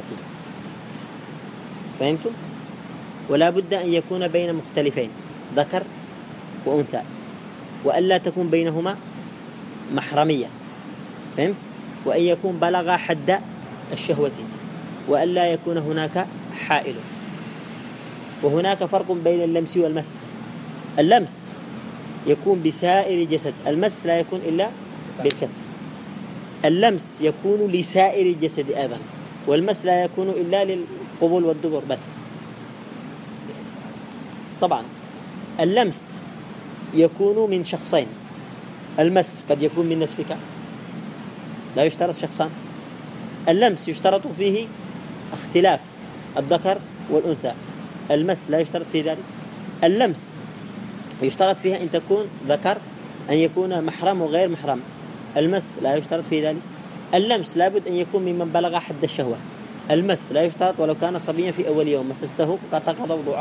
فهمتم؟ ولا بد أن يكون بين مختلفين ذكر وأنثى، وألا تكون بينهما محرمية، فهمت؟ وأن يكون بلغ حد الشهوة، وألا يكون هناك حائل. وهناك فرق بين اللمس والمس. اللمس يكون بسائر الجسد، المس لا يكون إلا بالكف. اللمس يكون لسائر الجسد أيضا، والمس لا يكون إلا للقبول والدبر بس. طبعا اللمس يكون من شخصين، المس قد يكون من نفسك، لا يشترط شخصان. اللمس يشترط فيه اختلاف الذكر والأنثى، المس لا يشترط في ذلك. اللمس يشترط فيها أن تكون ذكر، أن يكون محرم وغير محرم، المس لا يشترط في ذلك. اللمس لابد أن يكون ممن بلغ حد الشهوة، المس لا يشترط ولو كان صبيا في أول يوم مسسته قد تقضى وضوءك.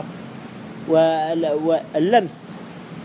واللمس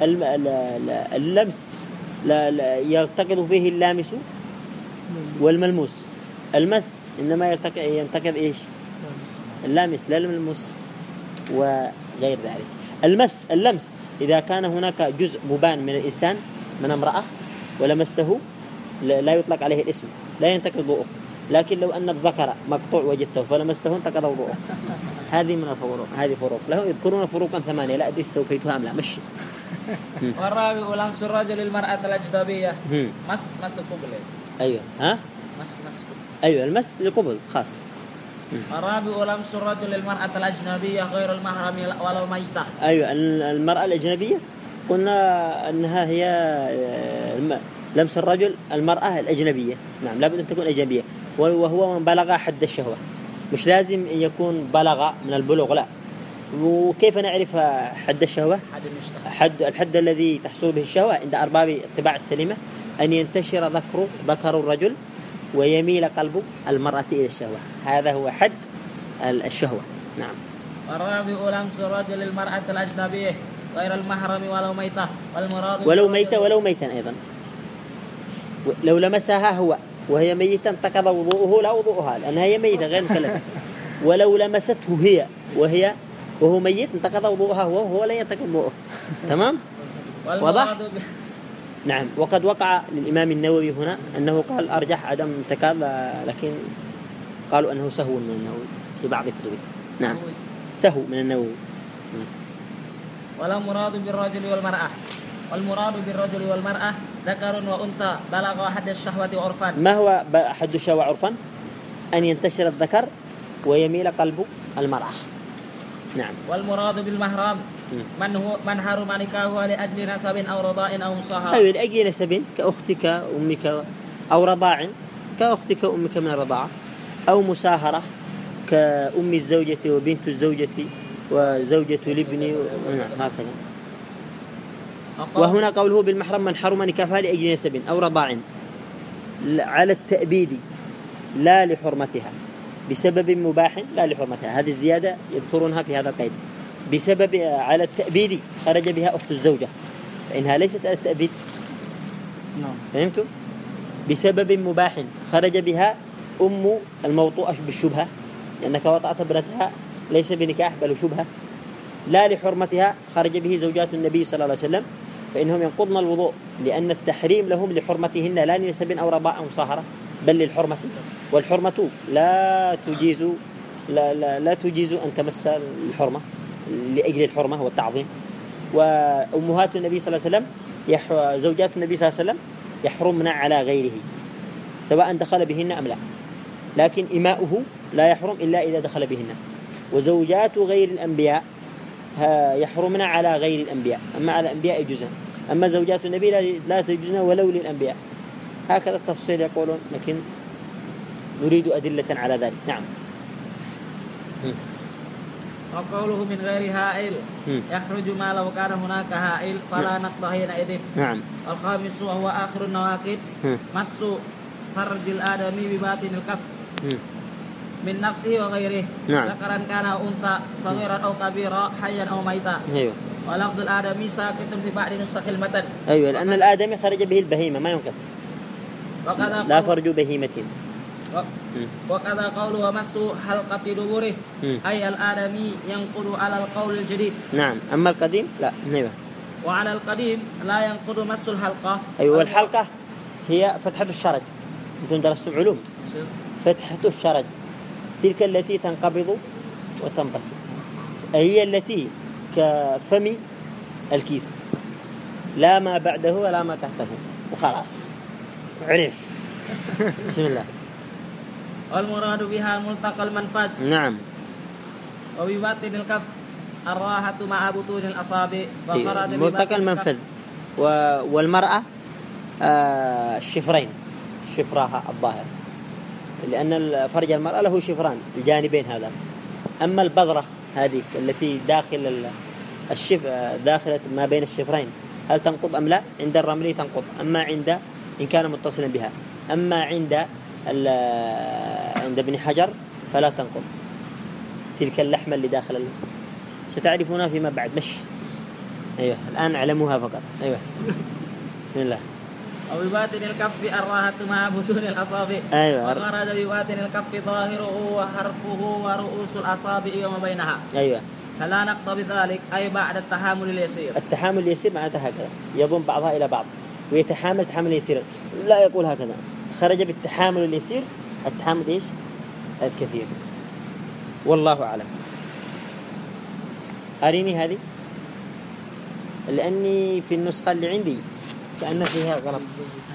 اللمس لا يرتقد فيه اللامس والملموس. المس إنما ينتقد إيش؟ اللامس لا الملموس وغير ذلك. اللمس إذا كان هناك جزء مبان من الإنسان من امرأة ولمسته لا يطلق عليه الاسم، لا ينتقد وضوءك. لكن لو أن الذكر مقطوع وجدته فلمسته انتقد وضوءك. هذه من الفروق، هذه فروق له يذكرون فروقا 8 لا أدري استوفيتها أم لا. مشي. والرابع لمس الرجل المرأة الأجنبية. مس قبل. أيوة. مس أيوة، المس لقبل خاص. الرابع لمس الرجل المرأة الأجنبية غير المحرم ولو ميتة. أيوة، المرأة الأجنبية قلنا أنها هي لمس الرجل المرأة الأجنبية. نعم، لابد أن تكون أجنبية، وهو من بلغ حد الشهوة، مش لازم أن يكون بلغ من البلوغ، لا. وكيف نعرف حد الشهوة؟ الحد الذي تحصل به الشهوة عند أرباب الطباع السليمة أن ينتشر ذكر الرجل ويميل قلب المرأة إلى الشهوة، هذا هو حد الشهوة. نعم. والرابع لمس الرجل المرأة الأجنبية غير المحرم ولو ميتة، والمراد ولو ميتا أيضا، لو لمسها هو وهي ميتة انتقض وضوءه لا وضوءها لأنها هي ميتة غير مكلفة. ولو لمسته هي وهو ميت انتقض وضوءها وهو لا ينتقض وضوءه. تمام؟ واضح؟ نعم. وقد وقع للإمام النووي هنا أنه قال أرجح عدم انتقاض، لكن قالوا أنه سهو من النووي في بعض كتبه. نعم سهو من النووي. ولا مراد بالرجل والمرأة. والمراد بالرجل والمرأة ذكر وأنثى بلغ حد الشهوة عرفا. ما هو حد الشهوة عرفا؟ أن ينتشر الذكر ويميل قلب المرأة. نعم. والمراد بالمحرم من حرم نكاحه لأجل نسب أو رضاء أو مصاهرة. أي لأجل نسب كأختك أمك، أو رضاع كأختك أمك من الرضاعة، أو مساهرة كأم الزوجة وبنت الزوجة وزوجة الابن هكذا. وهنا قوله بالمحرم من حرم نكاحها لأجل نسب أو رضاع على التأبيد لا لحرمتها، بسبب مباح لا لحرمتها. هذه الزيادة يذكرونها في هذا القيد. بسبب على التأبيد خرج بها أخت الزوجة فإنها ليست على التأبيد. فهمتم؟ بسبب مباح خرج بها أم الموطوءة بالشبهة لأنك وطأت ابنتها ليس بنكاح بل شبهة. لا لحرمتها خرج به زوجات النبي صلى الله عليه وسلم فإنهم ينقضن الوضوء لأن التحريم لهم لحرمتهن لا لنسب أو رضاء أو مصاهرة بل للحرمة. والحرمة لا تجيز أن تمس الحرمة لأجل الحرمة والتعظيم. وأمهات النبي صلى الله عليه وسلم زوجات النبي صلى الله عليه وسلم يحرمن على غيره سواء دخل بهن أم لا، لكن إماؤه لا يحرم إلا إذا دخل بهن. وزوجات غير الأنبياء يحرمن على غير الأنبياء، أما على الأنبياء يجوزن، أما زوجات النبي لا تجوزن ولو للأنبياء. هكذا التفصيل يقولون، لكن نريد أدلة على ذلك. نعم. وقوله من غير هائل يخرج ما لو كان هناك هائل فلا نقض حينئذ. نعم. الخامس وهو آخر النواقض مس فرج الآدمي بباطن الكف من نفسه وغيره. نعم. ذكرا كان أنثى صغيرا أو كبيرا حيا أو ميتا. أيوه. ولفظ الآدمي ساكت في بعض نسخ المتن. أيوه، لأن الآدمي خرج به البهيمة ما ينقض، لا فرج بهيمة. وكذا قول ومس حلقة دبره أي الآدمي ينقض على القول الجديد. نعم. أما القديم لا. أيوه. وعلى القديم لا ينقض مس الحلقة. أيوه. والحلقة هي فتحة الشرج. أنتم درستم علوم. فتحة الشرج تلك التي تنقبض وتنبسط، هي التي كفم الكيس، لا ما بعده ولا ما تحته وخلاص عرف. بسم الله. والمراد بها ملتقى المنفذ. نعم. وبباطن الكف الراحة مع بطون الأصابع. ملتقى المنفذ. والمرأة الشفرين، شفراها الظاهر، لأن فرج المرأة له شفران الجانبين هذا. أما البذرة هذه التي داخل داخلة ما بين الشفرين هل تنقض أم لا؟ عند الرملي تنقض، أما عند إن كان متصلا بها، أما عند ابن حجر فلا تنقض. تلك اللحمة اللي داخل ستعرفونها فيما بعد. مش أيوة الآن اعلموها فقط. أيوة. بسم الله. أو بباطن الكف الراحة مع بطون الأصابع. أيوة. وخرج بباطن الكف ظاهره وحرفه ورؤوس الأصابع وما بينها. أيوة. فلا نقض بذلك أي بعد التحامل اليسير. التحامل اليسير معناتها هكذا يضم بعضها إلى بعض ويتحامل تحامل يسير، لا يقول هكذا. خرج بالتحامل اليسير، التحامل إيش؟ الكثير. والله أعلم. أريني هذه لأني في النسخة اللي عندي كأن فيها غلط.